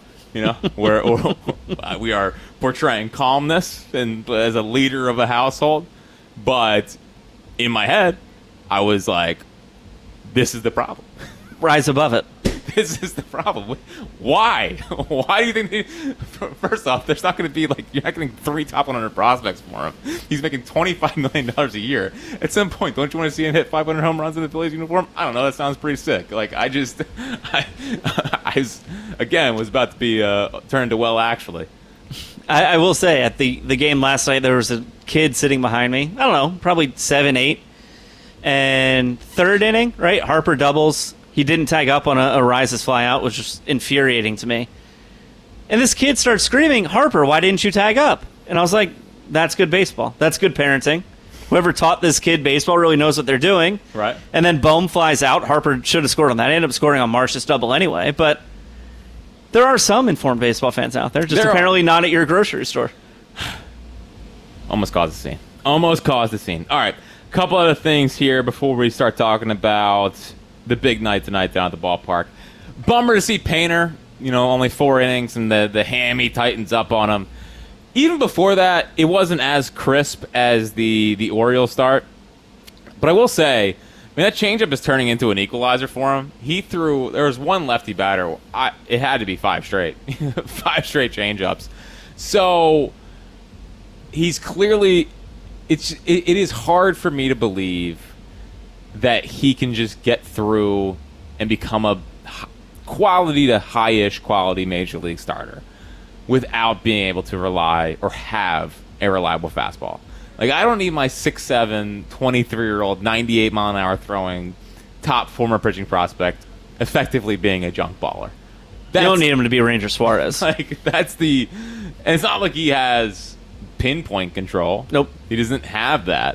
We are portraying calmness and as a leader of a household. But in my head, I was like, this is the problem. Rise above it. This is the problem. Why? Why do you think first off, there's not going to be you're not getting 3 top 100 prospects for him. He's making $25 million a year. At some point, don't you want to see him hit 500 home runs in the Phillies uniform? I don't know. That sounds pretty sick. I was about to be turned to well, actually. I will say, at the game last night, there was a kid sitting behind me. I don't know, probably 7, 8. And third inning, right? Harper doubles. He didn't tag up on a rises fly out, which was infuriating to me. And this kid starts screaming, Harper, why didn't you tag up? And I was like, that's good baseball. That's good parenting. Whoever taught this kid baseball really knows what they're doing. Right. And then Bohm flies out. Harper should have scored on that. Ended up scoring on Marsh's double anyway. But there are some informed baseball fans out there, just apparently not at your grocery store. Almost caused a scene. All right. A couple other things here before we start talking about the big night tonight down at the ballpark. Bummer to see Painter, only 4 innings and the hammy tightens up on him. Even before that, it wasn't as crisp as the Orioles start. But I will say, that changeup is turning into an equalizer for him. There was one lefty batter. It had to be 5 straight. 5 straight changeups. So he's clearly, it is hard for me to believe that he can just get through and become a quality to high-ish quality major league starter without being able to rely or have a reliable fastball. I don't need my 6'7", 23-year-old, 98-mile-an-hour throwing top former pitching prospect effectively being a junk baller. You don't need him to be Ranger Suarez. And it's not like he has pinpoint control. Nope. He doesn't have that.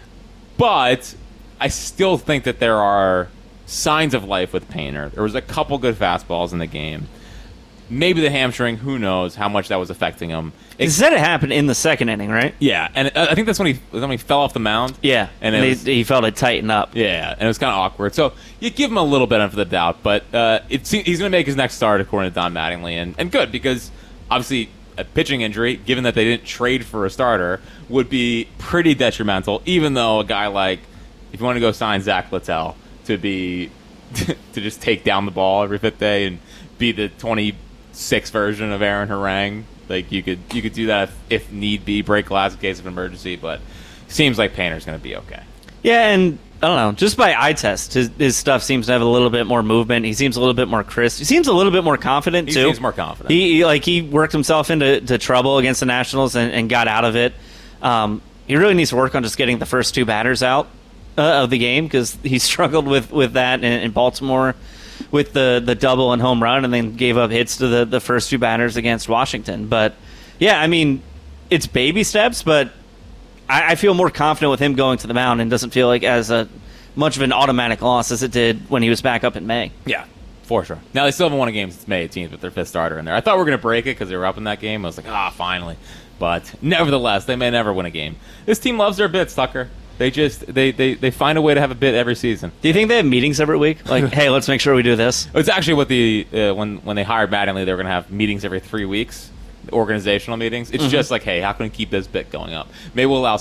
But I still think that there are signs of life with Painter. There was a couple good fastballs in the game. Maybe the hamstring, who knows how much that was affecting him. He said it happened in the second inning, right? Yeah, and I think that's when he fell off the mound. Yeah, and he felt it tighten up. Yeah, and it was kind of awkward. So you give him a little bit of the doubt, but he's going to make his next start, according to Don Mattingly, and good, because obviously a pitching injury, given that they didn't trade for a starter, would be pretty detrimental, even though a guy like, if you want to go sign Zach Littell to just take down the ball every 5th day and be the 26 version of Aaron Harang, you could do that if need be, break glass in case of emergency, but seems like Painter's going to be okay. Yeah, and I don't know, just by eye test, his stuff seems to have a little bit more movement. He seems a little bit more crisp. He seems a little bit more confident, too. He seems more confident. He worked himself into trouble against the Nationals and got out of it. He really needs to work on just getting the first 2 batters out of the game, because he struggled with that in Baltimore with the double and home run, and then gave up hits to the first 2 batters against Washington. But yeah, it's baby steps, but I feel more confident with him going to the mound, and doesn't feel like as much of an automatic loss as it did when he was back up in May. Yeah, for sure. Now they still haven't won a game since May 18th with their 5th starter in there. I thought we were going to break it because they were up in that game. I was like, finally. But nevertheless, they may never win a game. This team loves their bits, Tucker. They just they find a way to have a bit every season. Do you think they have meetings every week? Hey, let's make sure we do this. It's actually what when they hired Mattingly, they were going to have meetings every 3 weeks. organizational meetings. It's just like, hey, how can we keep this bit going up? Maybe we'll allow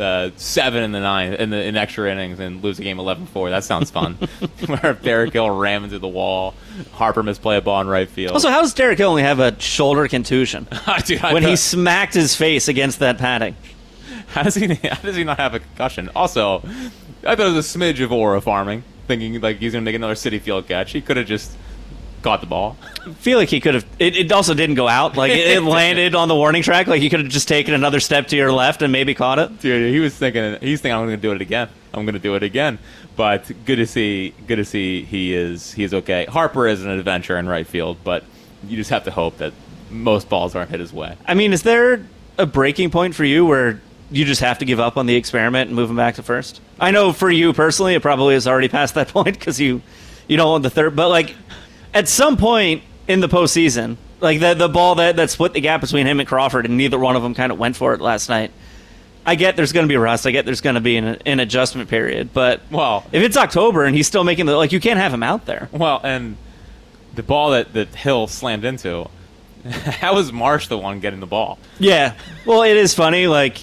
7 in the 9th in extra innings and lose the game 11-4. That sounds fun. Where Derek Hill ram into the wall, Harper misplay a ball in right field. Also, how does Derek Hill only have a shoulder contusion Dude, when he smacked his face against that padding? How does he not have a concussion? Also, I thought it was a smidge of aura farming, thinking like he's going to make another Citi Field catch. He could have just caught the ball. I feel like he could have. It also didn't go out. Like it landed on the warning track. Like he could have just taken another step to your left and maybe caught it. Dude, he's thinking I'm going to do it again. I'm going to do it again. But good to see he is okay. Harper is an adventure in right field, but you just have to hope that most balls aren't hit his way. I mean, is there a breaking point for you where you just have to give up on the experiment and move him back to first? I know for you personally, it probably is already past that point because you don't want the third. But like at some point in the postseason, like the ball that split the gap between him and Crawford, and neither one of them kind of went for it last night. I get there's going to be rust. I get there's going to be an adjustment period. But if it's October and he's still making you can't have him out there. Well, and the ball that Hill slammed into, how was Marsh the one getting the ball? Yeah. Well, it is funny. Like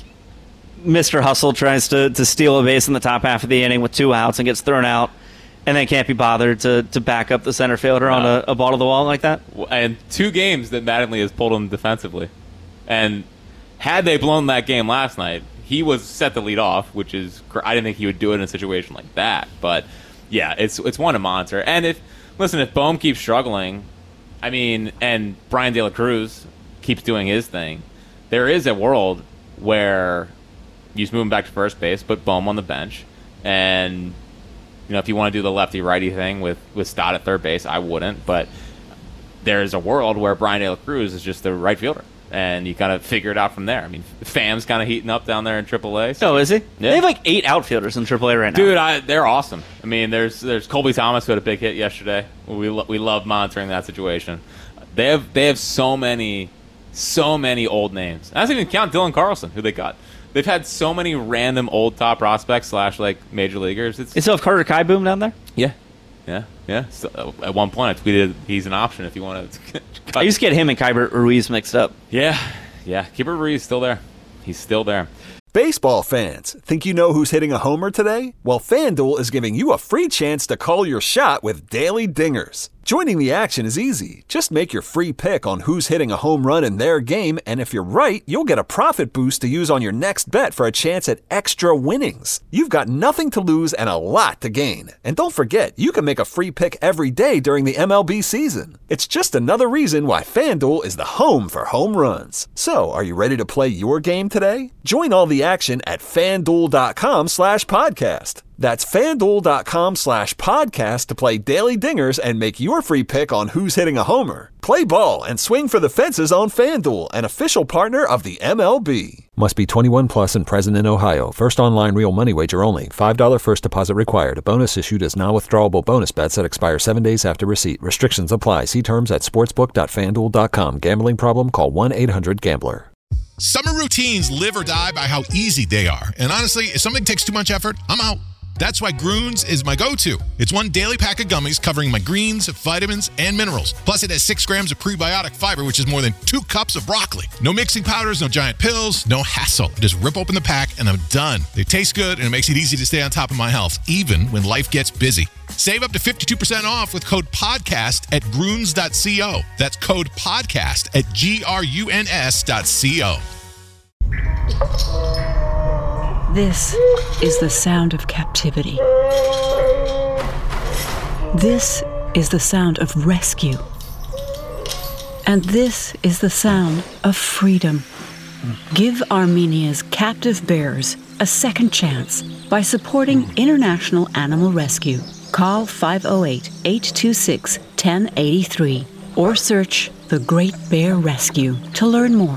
Mr. Hustle tries to steal a base in the top half of the inning with 2 outs and gets thrown out, and then can't be bothered to back up the center fielder on a ball to the wall like that. And 2 games that Mattingly has pulled him defensively. And had they blown that game last night, he was set to lead off, which is I didn't think he would do it in a situation like that. But yeah, it's one to monitor. And if Bohm keeps struggling, I mean, and Brian De La Cruz keeps doing his thing, there is a world where you just move him back to first base, put Bohm on the bench, and if you want to do the lefty-righty thing with Stott at third base, I wouldn't, but there's a world where Brian De La Cruz is just the right fielder, and you kind of figure it out from there. I mean, Pham's kind of heating up down there in AAA. So. Oh, is he? Yeah. They have like 8 outfielders in AAA right now. Dude, they're awesome. I mean, there's Colby Thomas who had a big hit yesterday. We love monitoring that situation. They have so many old names. I didn't even count Dylan Carlson, who they got. They've had so many random old top prospects / like major leaguers. They still have Carter Kieboom down there? Yeah. So, at one point, I tweeted he's an option if you want to. I used to get him and Keibert Ruiz mixed up. Yeah. Keibert Ruiz is still there. He's still there. Baseball fans, think you know who's hitting a homer today? Well, FanDuel is giving you a free chance to call your shot with Daily Dingers. Joining the action is easy. Just make your free pick on who's hitting a home run in their game, and if you're right, you'll get a profit boost to use on your next bet for a chance at extra winnings. You've got nothing to lose and a lot to gain. And don't forget, you can make a free pick every day during the MLB season. It's just another reason why FanDuel is the home for home runs. So, are you ready to play your game today? Join all the action at FanDuel.com/podcast. That's FanDuel.com/podcast to play Daily Dingers and make your free pick on who's hitting a homer. Play ball and swing for the fences on FanDuel, an official partner of the MLB. Must be 21 plus and present in Ohio. First online real money wager only. $5 first deposit required. A bonus issued as non-withdrawable bonus bets that expire 7 days after receipt. Restrictions apply. See terms at sportsbook.fanduel.com. Gambling problem? Call 1-800-GAMBLER. Summer routines live or die by how easy they are. And honestly, if something takes too much effort, I'm out. That's why Groones is my go-to. It's one daily pack of gummies covering my greens, vitamins, and minerals. Plus, it has 6 grams of prebiotic fiber, which is more than 2 cups of broccoli. No mixing powders, no giant pills, no hassle. Just rip open the pack, and I'm done. They taste good, and it makes it easy to stay on top of my health, even when life gets busy. Save up to 52% off with code PODCAST at Groones.co. That's code PODCAST at GRUNS.co. This is the sound of captivity. This is the sound of rescue. And this is the sound of freedom. Give Armenia's captive bears a second chance by supporting International Animal Rescue. Call 508-826-1083 or search The Great Bear Rescue to learn more.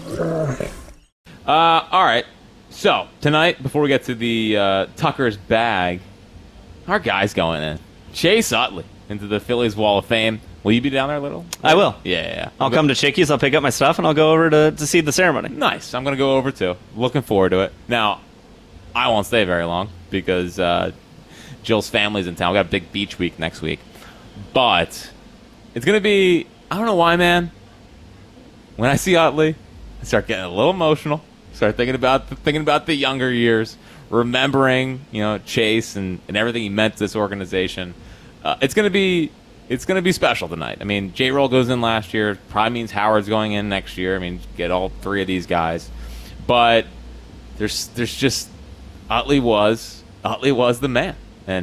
All right. So, tonight, before we get to the Tucker's bag, our guy's going in. Chase Utley into the Phillies Wall of Fame. Will you be down there, Little? I will. Yeah. I'll come to Chickies, I'll pick up my stuff, and I'll go over to see the ceremony. Nice. I'm going to go over, too. Looking forward to it. Now, I won't stay very long because Jill's family's in town. We got a big beach week next week. But it's going to be, I don't know why, man. when I see Utley, I start getting a little emotional. Start thinking about the younger years, remembering Chase and everything he meant to this organization. It's gonna be special tonight. I mean, J-Roll goes in last year. Probably means Howard's going in next year. I mean, get all three of these guys. But there's just Utley was the man, and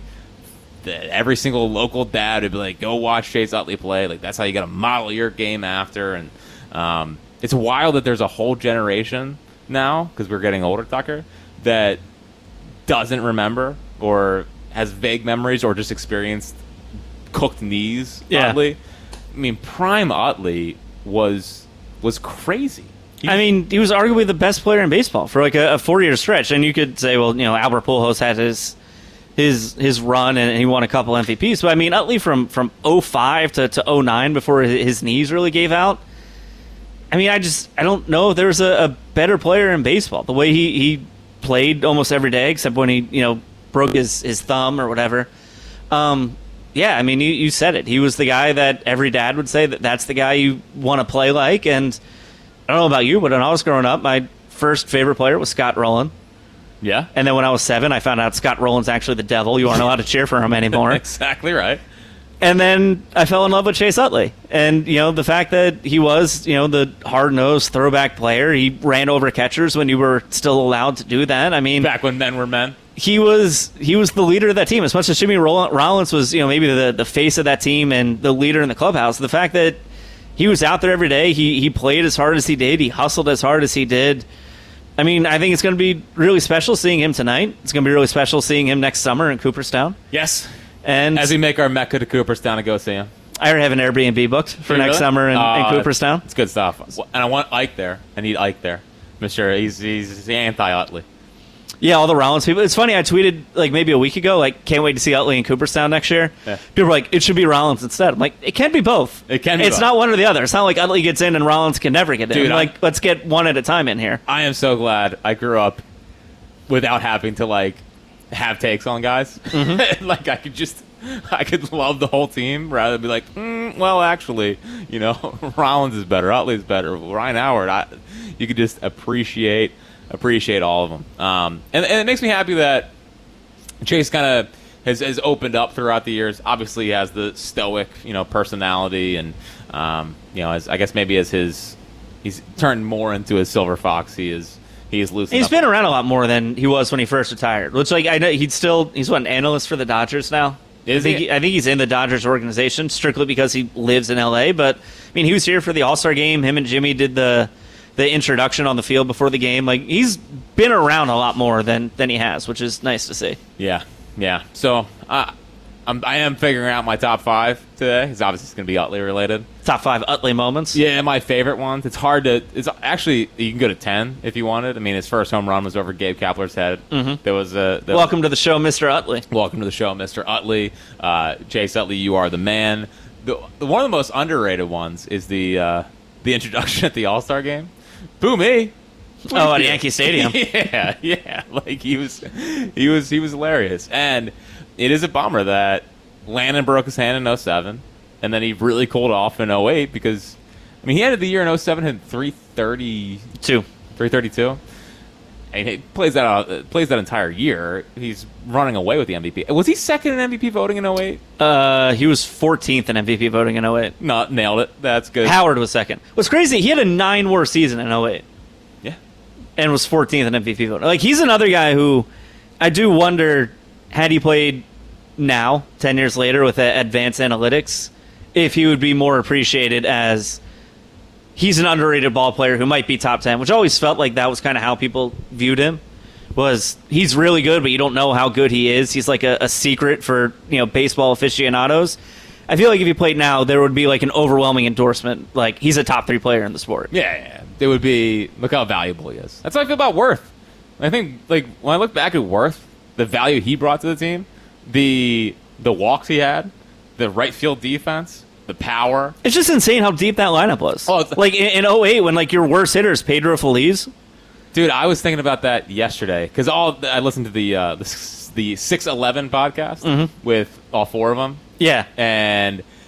every single local dad would be like, go watch Chase Utley play. Like, that's how you got to model your game after. And it's wild that there's a whole generation now, because we're getting older, Tucker, that doesn't remember or has vague memories or just experienced cooked knees. Utley. I mean, prime Utley was crazy. He was arguably the best player in baseball for like a 4-year stretch. And you could say, well, Albert Pujols had his run and he won a couple MVPs. But I mean, Utley from 05 to 09 before his knees really gave out. I mean, I don't know if there's a better player in baseball. The way he played almost every day, except when he broke his thumb or whatever. Yeah, I mean, you said it. He was the guy that every dad would say that's the guy you want to play like. And I don't know about you, but when I was growing up, my first favorite player was Scott Rowland. Yeah. And then when I was 7, I found out Scott Rowland's actually the devil. You aren't allowed to cheer for him anymore. Exactly right. And then I fell in love with Chase Utley. And, the fact that he was, the hard-nosed throwback player, he ran over catchers when you were still allowed to do that. I mean, back when men were men. He was the leader of that team. As much as Jimmy Rollins was, maybe the face of that team and the leader in the clubhouse, the fact that he was out there every day, he played as hard as he did, he hustled as hard as he did. I mean, I think it's going to be really special seeing him tonight. It's going to be really special seeing him next summer in Cooperstown. Yes. And as we make our Mecca to Cooperstown to go see him. I already have an Airbnb booked for next summer in Cooperstown. It's good stuff. And I want Ike there. I need Ike there. Mr. He's anti-Utley. Yeah, all the Rollins people. It's funny, I tweeted like maybe a week ago, like, can't wait to see Utley in Cooperstown next year. Yeah. People were like, it should be Rollins instead. I'm like, it can be both. It can be It's both. not one or the other. It's not like Utley gets in and Rollins can never get in. Dude, like, let's get one at a time in here. I am so glad I grew up without having to, like, have takes on guys. Mm-hmm. Like, I could love the whole team rather than be like, well, actually, Rollins is better, Utley's better, Ryan Howard. You could just appreciate all of them. And it makes me happy that Chase kind of has opened up throughout the years. Obviously, he has the stoic, personality, and as I guess maybe as he's turned more into a silver fox. He is loosened He's up. been around a lot more than he was when he first retired. Which, like, I know he's an analyst for the Dodgers now. I think he's in the Dodgers organization strictly because he lives in LA. But I mean, he was here for the All-Star game. Him and Jimmy did the introduction on the field before the game. Like, he's been around a lot more than he has, which is nice to see. Yeah. So I am figuring out my top 5 today. It's obviously going to be Utley related. Top 5 Utley moments. Yeah, my favorite ones. It's actually, you can go to 10 if you wanted. I mean, his first home run was over Gabe Kapler's head. Mm-hmm. There was welcome to the show, Mr. Utley. Welcome to the show, Mr. Utley. Chase Utley, you are the man. One of the most underrated ones is the introduction at the All-Star game. Boo me. At Yankee Stadium. Yeah. Like, he was hilarious. And it is a bummer that Landon broke his hand in 07, and then he really cooled off in 08 because, I mean, he ended the year in 07 at 332. 332. And he plays that entire year. He's running away with the MVP. Was he second in MVP voting in 08? He was 14th in MVP voting in 08. No, nailed it. That's good. Howard was second. What's crazy, he had a 9-WAR season in 08. Yeah. And was 14th in MVP voting. Like, he's another guy who I do wonder, had he played now, 10 years later, with advanced analytics, if he would be more appreciated as he's an underrated ball player who might be top 10, which always felt like that was kind of how people viewed him. Was he's really good, but you don't know how good he is. He's like a secret for baseball aficionados. I feel like if he played now, there would be like an overwhelming endorsement. Like, he's a top 3 player in the sport. Yeah. It would be, look how valuable he is. That's how I feel about Worth. I think, like, when I look back at Worth, the value he brought to the team, the walks he had, the right field defense, the power. It's just insane how deep that lineup was. Like in 08, when like your worst hitter is Pedro Feliz. Dude, I was thinking about that yesterday because I listened to the 611 podcast with all 4 of them. Yeah, and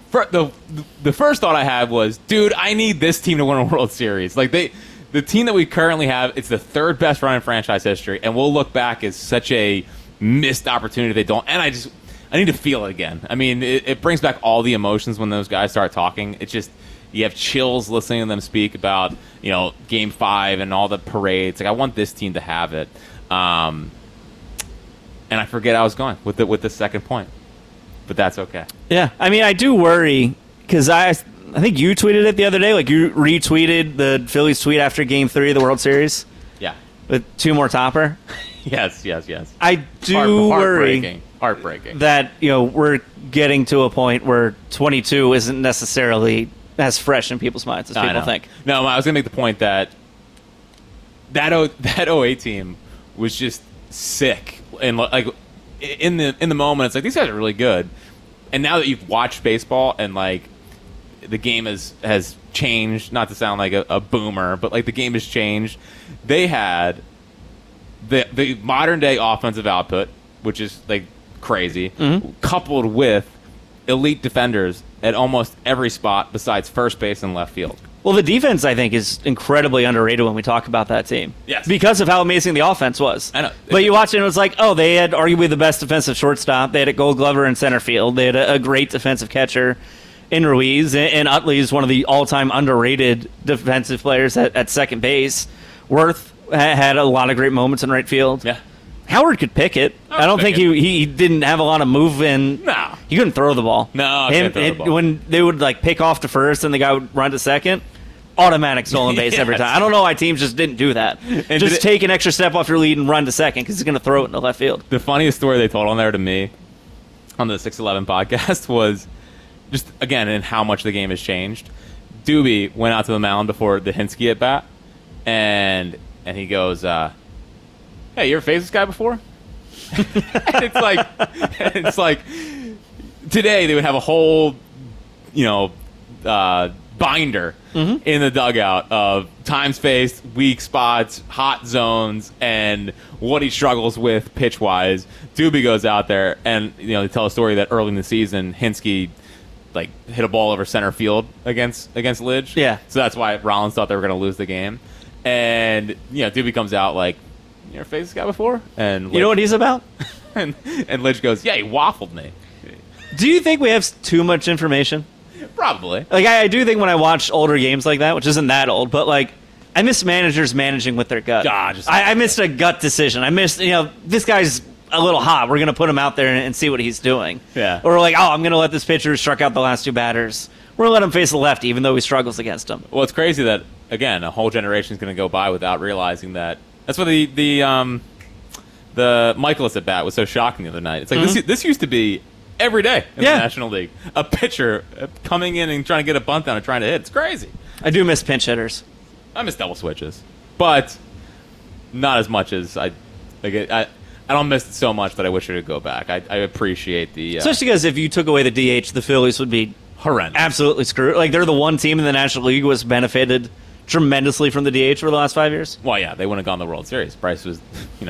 the first thought I had was, dude, I need this team to win a World Series. Like the team that we currently have, it's the third best run in franchise history, and we'll look back as such a missed opportunity if they don't. And I need to feel it again. I mean, it brings back all the emotions when those guys start talking. It's just, you have chills listening to them speak about, Game 5 and all the parades. Like, I want this team to have it. And I forget I was going with the second point, but that's okay. Yeah, I mean, I do worry because I think you tweeted it the other day. Like, you retweeted the Phillies tweet after Game 3 of the World Series. Yeah, with two more Topper. Yes. I do worry. Heartbreaking. That, we're getting to a point where 22 isn't necessarily as fresh in people's minds as people think. No, I was going to make the point that 08 team was just sick. And like in the moment, it's like, these guys are really good. And now that you've watched baseball and like the game has changed, not to sound like a boomer, but like the game has changed. They had the modern day offensive output, which is like crazy, coupled with elite defenders at almost every spot besides first base and left field. Well, the defense, I think, is incredibly underrated when we talk about that team. Yes. Because of how amazing the offense was. I know. But you watch it and it was like, oh, they had arguably the best defensive shortstop. They had a Gold Glover in center field. They had a great defensive catcher in Ruiz. And Utley is one of the all-time underrated defensive players at second base. Worth had a lot of great moments in right field. Yeah. Howard could pick it. I don't think he didn't have a lot of move in. No. He couldn't throw the ball. No, can't throw the ball. When they would like pick off to first and the guy would run to second, automatic stolen base every time. I don't know why teams just didn't do that. And just take an extra step off your lead and run to second because he's going to throw it in the left field. The funniest story they told on there to me on the 611 podcast was just, again, in how much the game has changed. Doobie went out to the mound before the Hinske at bat, and he goes, hey, you ever faced this guy before? And it's like today they would have a whole, binder in the dugout of times faced, weak spots, hot zones, and what he struggles with pitch wise. Doobie goes out there and they tell a story that early in the season Hinske like hit a ball over center field against Lidge. Yeah. So that's why Rollins thought they were going to lose the game. And Doobie comes out like, you ever faced this guy before? And you know what he's about? and Lidge goes, yeah, he waffled me. Do you think we have too much information? Probably. Like, I do think when I watch older games like that, which isn't that old, but like, I miss managers managing with their gut. I missed a gut decision. I missed, this guy's a little hot. We're going to put him out there and see what he's doing. Yeah. Or like, I'm going to let this pitcher struck out the last two batters. We're going to let him face the lefty, even though he struggles against him. Well, it's crazy that, again, a whole generation is going to go by without realizing that. That's why the Michaelis at bat was so shocking the other night. It's like this used to be every day in the National League. A pitcher coming in and trying to get a bunt down and trying to hit. It's crazy. I do miss pinch hitters. I miss double switches, but not as much as I don't miss it so much that I wish it would go back. I appreciate the especially because if you took away the DH, the Phillies would be horrendous, absolutely screwed. Like they're the one team in the National League who has benefited tremendously from the DH for the last 5 years. Well, yeah, they wouldn't have gone to the World Series. Bryce's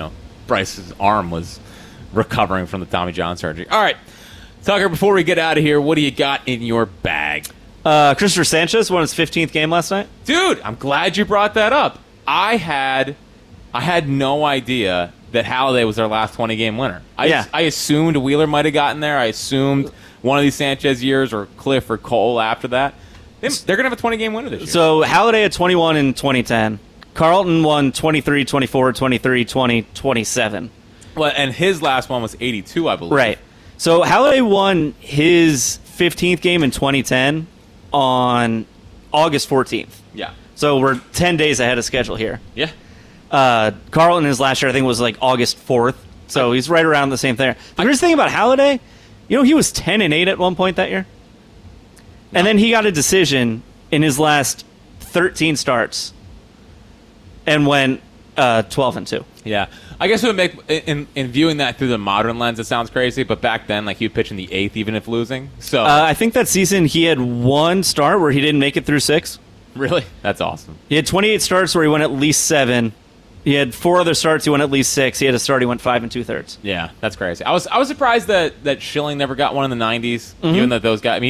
arm was recovering from the Tommy John surgery. All right, Tucker, before we get out of here, what do you got in your bag? Christopher Sanchez won his 15th game last night. Dude, I'm glad you brought that up. I had no idea that Halladay was their last 20-game winner. I assumed Wheeler might have gotten there. I assumed one of these Sanchez years or Cliff or Cole after that. They're going to have a 20-game winner this year. So Halladay had 21 in 2010. Carlton won 23, 24, 23, 20, 27. Well, and his last one was 82, I believe. Right. So Halladay won his 15th game in 2010 on August 14th. Yeah. So we're 10 days ahead of schedule here. Yeah. Carlton, his last year, I think, was like August 4th. So he's right around the same thing. The weirdest thing about Halladay, he was 10-8 at one point that year. And then he got a decision in his last 13 starts and went 12-2. Yeah. I guess it would make, in viewing that through the modern lens, it sounds crazy, but back then, like, he would pitch in the 8th even if losing. So I think that season he had one start where he didn't make it through 6. Really? That's awesome. He had 28 starts where he went at least 7. He had 4 other starts, he went at least 6. He had a start, he went 5 2/3. Yeah, that's crazy. I was surprised that Schilling never got one in the 90s, given that those guys, I mean,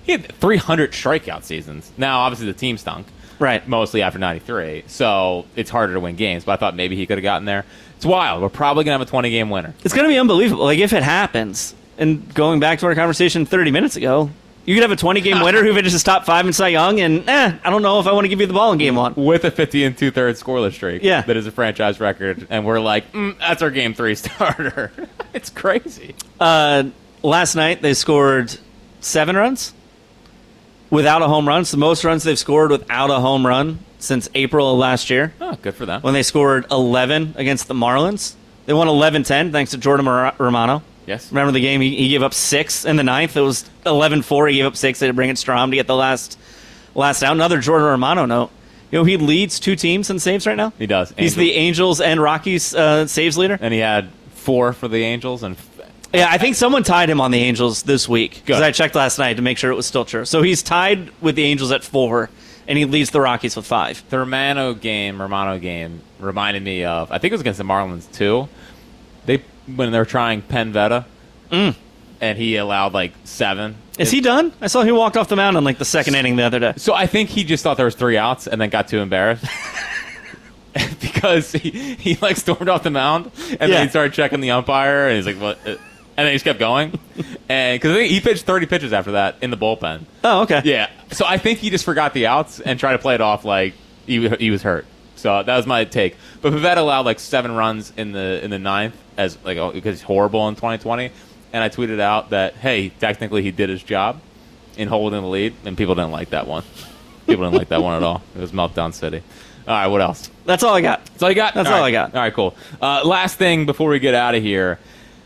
He had 300 strikeout seasons. Now, obviously, the team stunk. Right. Mostly after 93. So it's harder to win games. But I thought maybe he could have gotten there. It's wild. We're probably going to have a 20-game winner. It's going to be unbelievable. Like, if it happens, and going back to our conversation 30 minutes ago, you could have a 20-game winner who finishes top 5 in Cy Young, and I don't know if I want to give you the ball in game 1. With a 50 and 2/3 scoreless streak. Yeah. That is a franchise record. And we're like, that's our game 3 starter. It's crazy. Last night, they scored 7 runs without a home run. It's the most runs they've scored without a home run since April of last year. Oh, good for them. When they scored 11 against the Marlins. They won 11-10 thanks to Jordan Romano. Yes. Remember the game? He gave up 6 in the 9th. It was 11-4. He gave up 6. They had to bring in Strom to get the last out. Another Jordan Romano note. You know, he leads 2 teams in saves right now. He does. He's the Angels and Rockies saves leader. And he had 4 for the Angels. And yeah, I think someone tied him on the Angels this week. Because Good. I checked last night to make sure it was still true. So he's tied with the Angels at 4, and he leads the Rockies with 5. The Romano game reminded me of, I think it was against the Marlins too. When they were trying Penn Veta, and he allowed like 7. Is he done? I saw he walked off the mound in like the second inning the other day. So I think he just thought there was 3 outs and then got too embarrassed. Because he like stormed off the mound and then he started checking the umpire and he's like, what? And then he just kept going. And because I think he pitched 30 pitches after that in the bullpen. Oh, okay. Yeah. So I think he just forgot the outs and tried to play it off like he was hurt. So that was my take. But Pivetta allowed like 7 runs in the 9th as like because he's horrible in 2020. And I tweeted out that, hey, technically he did his job in holding the lead, and people didn't like that one. People didn't like that one at all. It was Meltdown City. All right, what else? That's all I got. That's all you got? That's all I got. All right, cool. Last thing before we get out of here.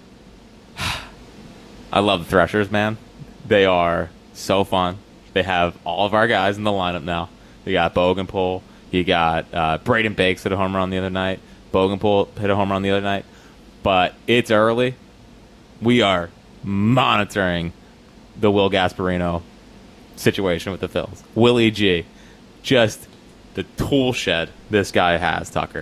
I love the Threshers, man. They are so fun. They have all of our guys in the lineup now. They got Bogenpool. You got Braden Bakes hit a home run the other night. Bogenpool hit a home run the other night. But it's early. We are monitoring the Will Gasparino situation with the Phils. Willie G. Just the tool shed this guy has, Tucker.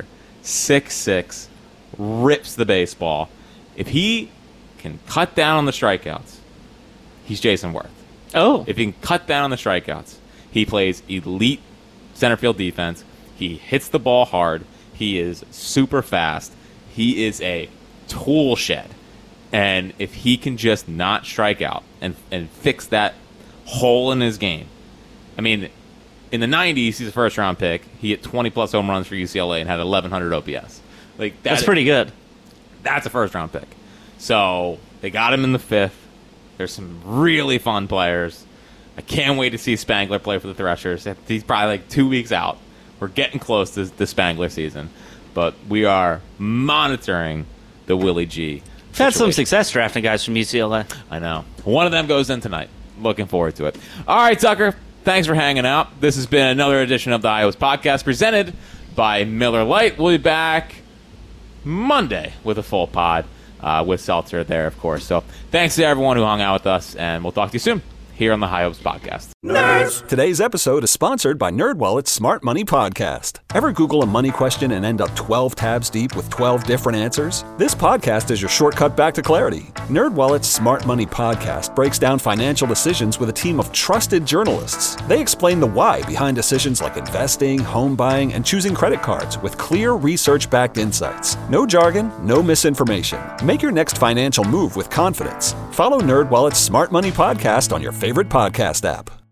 6'6", rips the baseball. If he can cut down on the strikeouts, he's Jason Worth. Oh. If he can cut down on the strikeouts, he plays elite center field defense. He hits the ball hard. He is super fast. He is a tool shed. And if he can just not strike out and fix that hole in his game. I mean, in the 90s, he's a first-round pick. He hit 20-plus home runs for UCLA and had 1,100 OPS. Like that's pretty good. That's a first-round pick. So they got him in the 5th. There's some really fun players. I can't wait to see Spangler play for the Threshers. He's probably like 2 weeks out. We're getting close to the Spangler season. But we are monitoring the Willie G. We've had some success drafting guys from UCLA. I know. One of them goes in tonight. Looking forward to it. All right, Tucker. Thanks for hanging out. This has been another edition of the iOS Podcast presented by Miller Lite. We'll be back Monday with a full pod with Seltzer there, of course. So thanks to everyone who hung out with us, and we'll talk to you soon here on the High Hopes Podcast. Nerds! Today's episode is sponsored by NerdWallet's Smart Money Podcast. Ever Google a money question and end up 12 tabs deep with 12 different answers? This podcast is your shortcut back to clarity. NerdWallet's Smart Money Podcast breaks down financial decisions with a team of trusted journalists. They explain the why behind decisions like investing, home buying, and choosing credit cards with clear research-backed insights. No jargon, no misinformation. Make your next financial move with confidence. Follow NerdWallet's Smart Money Podcast on your favorite podcast app.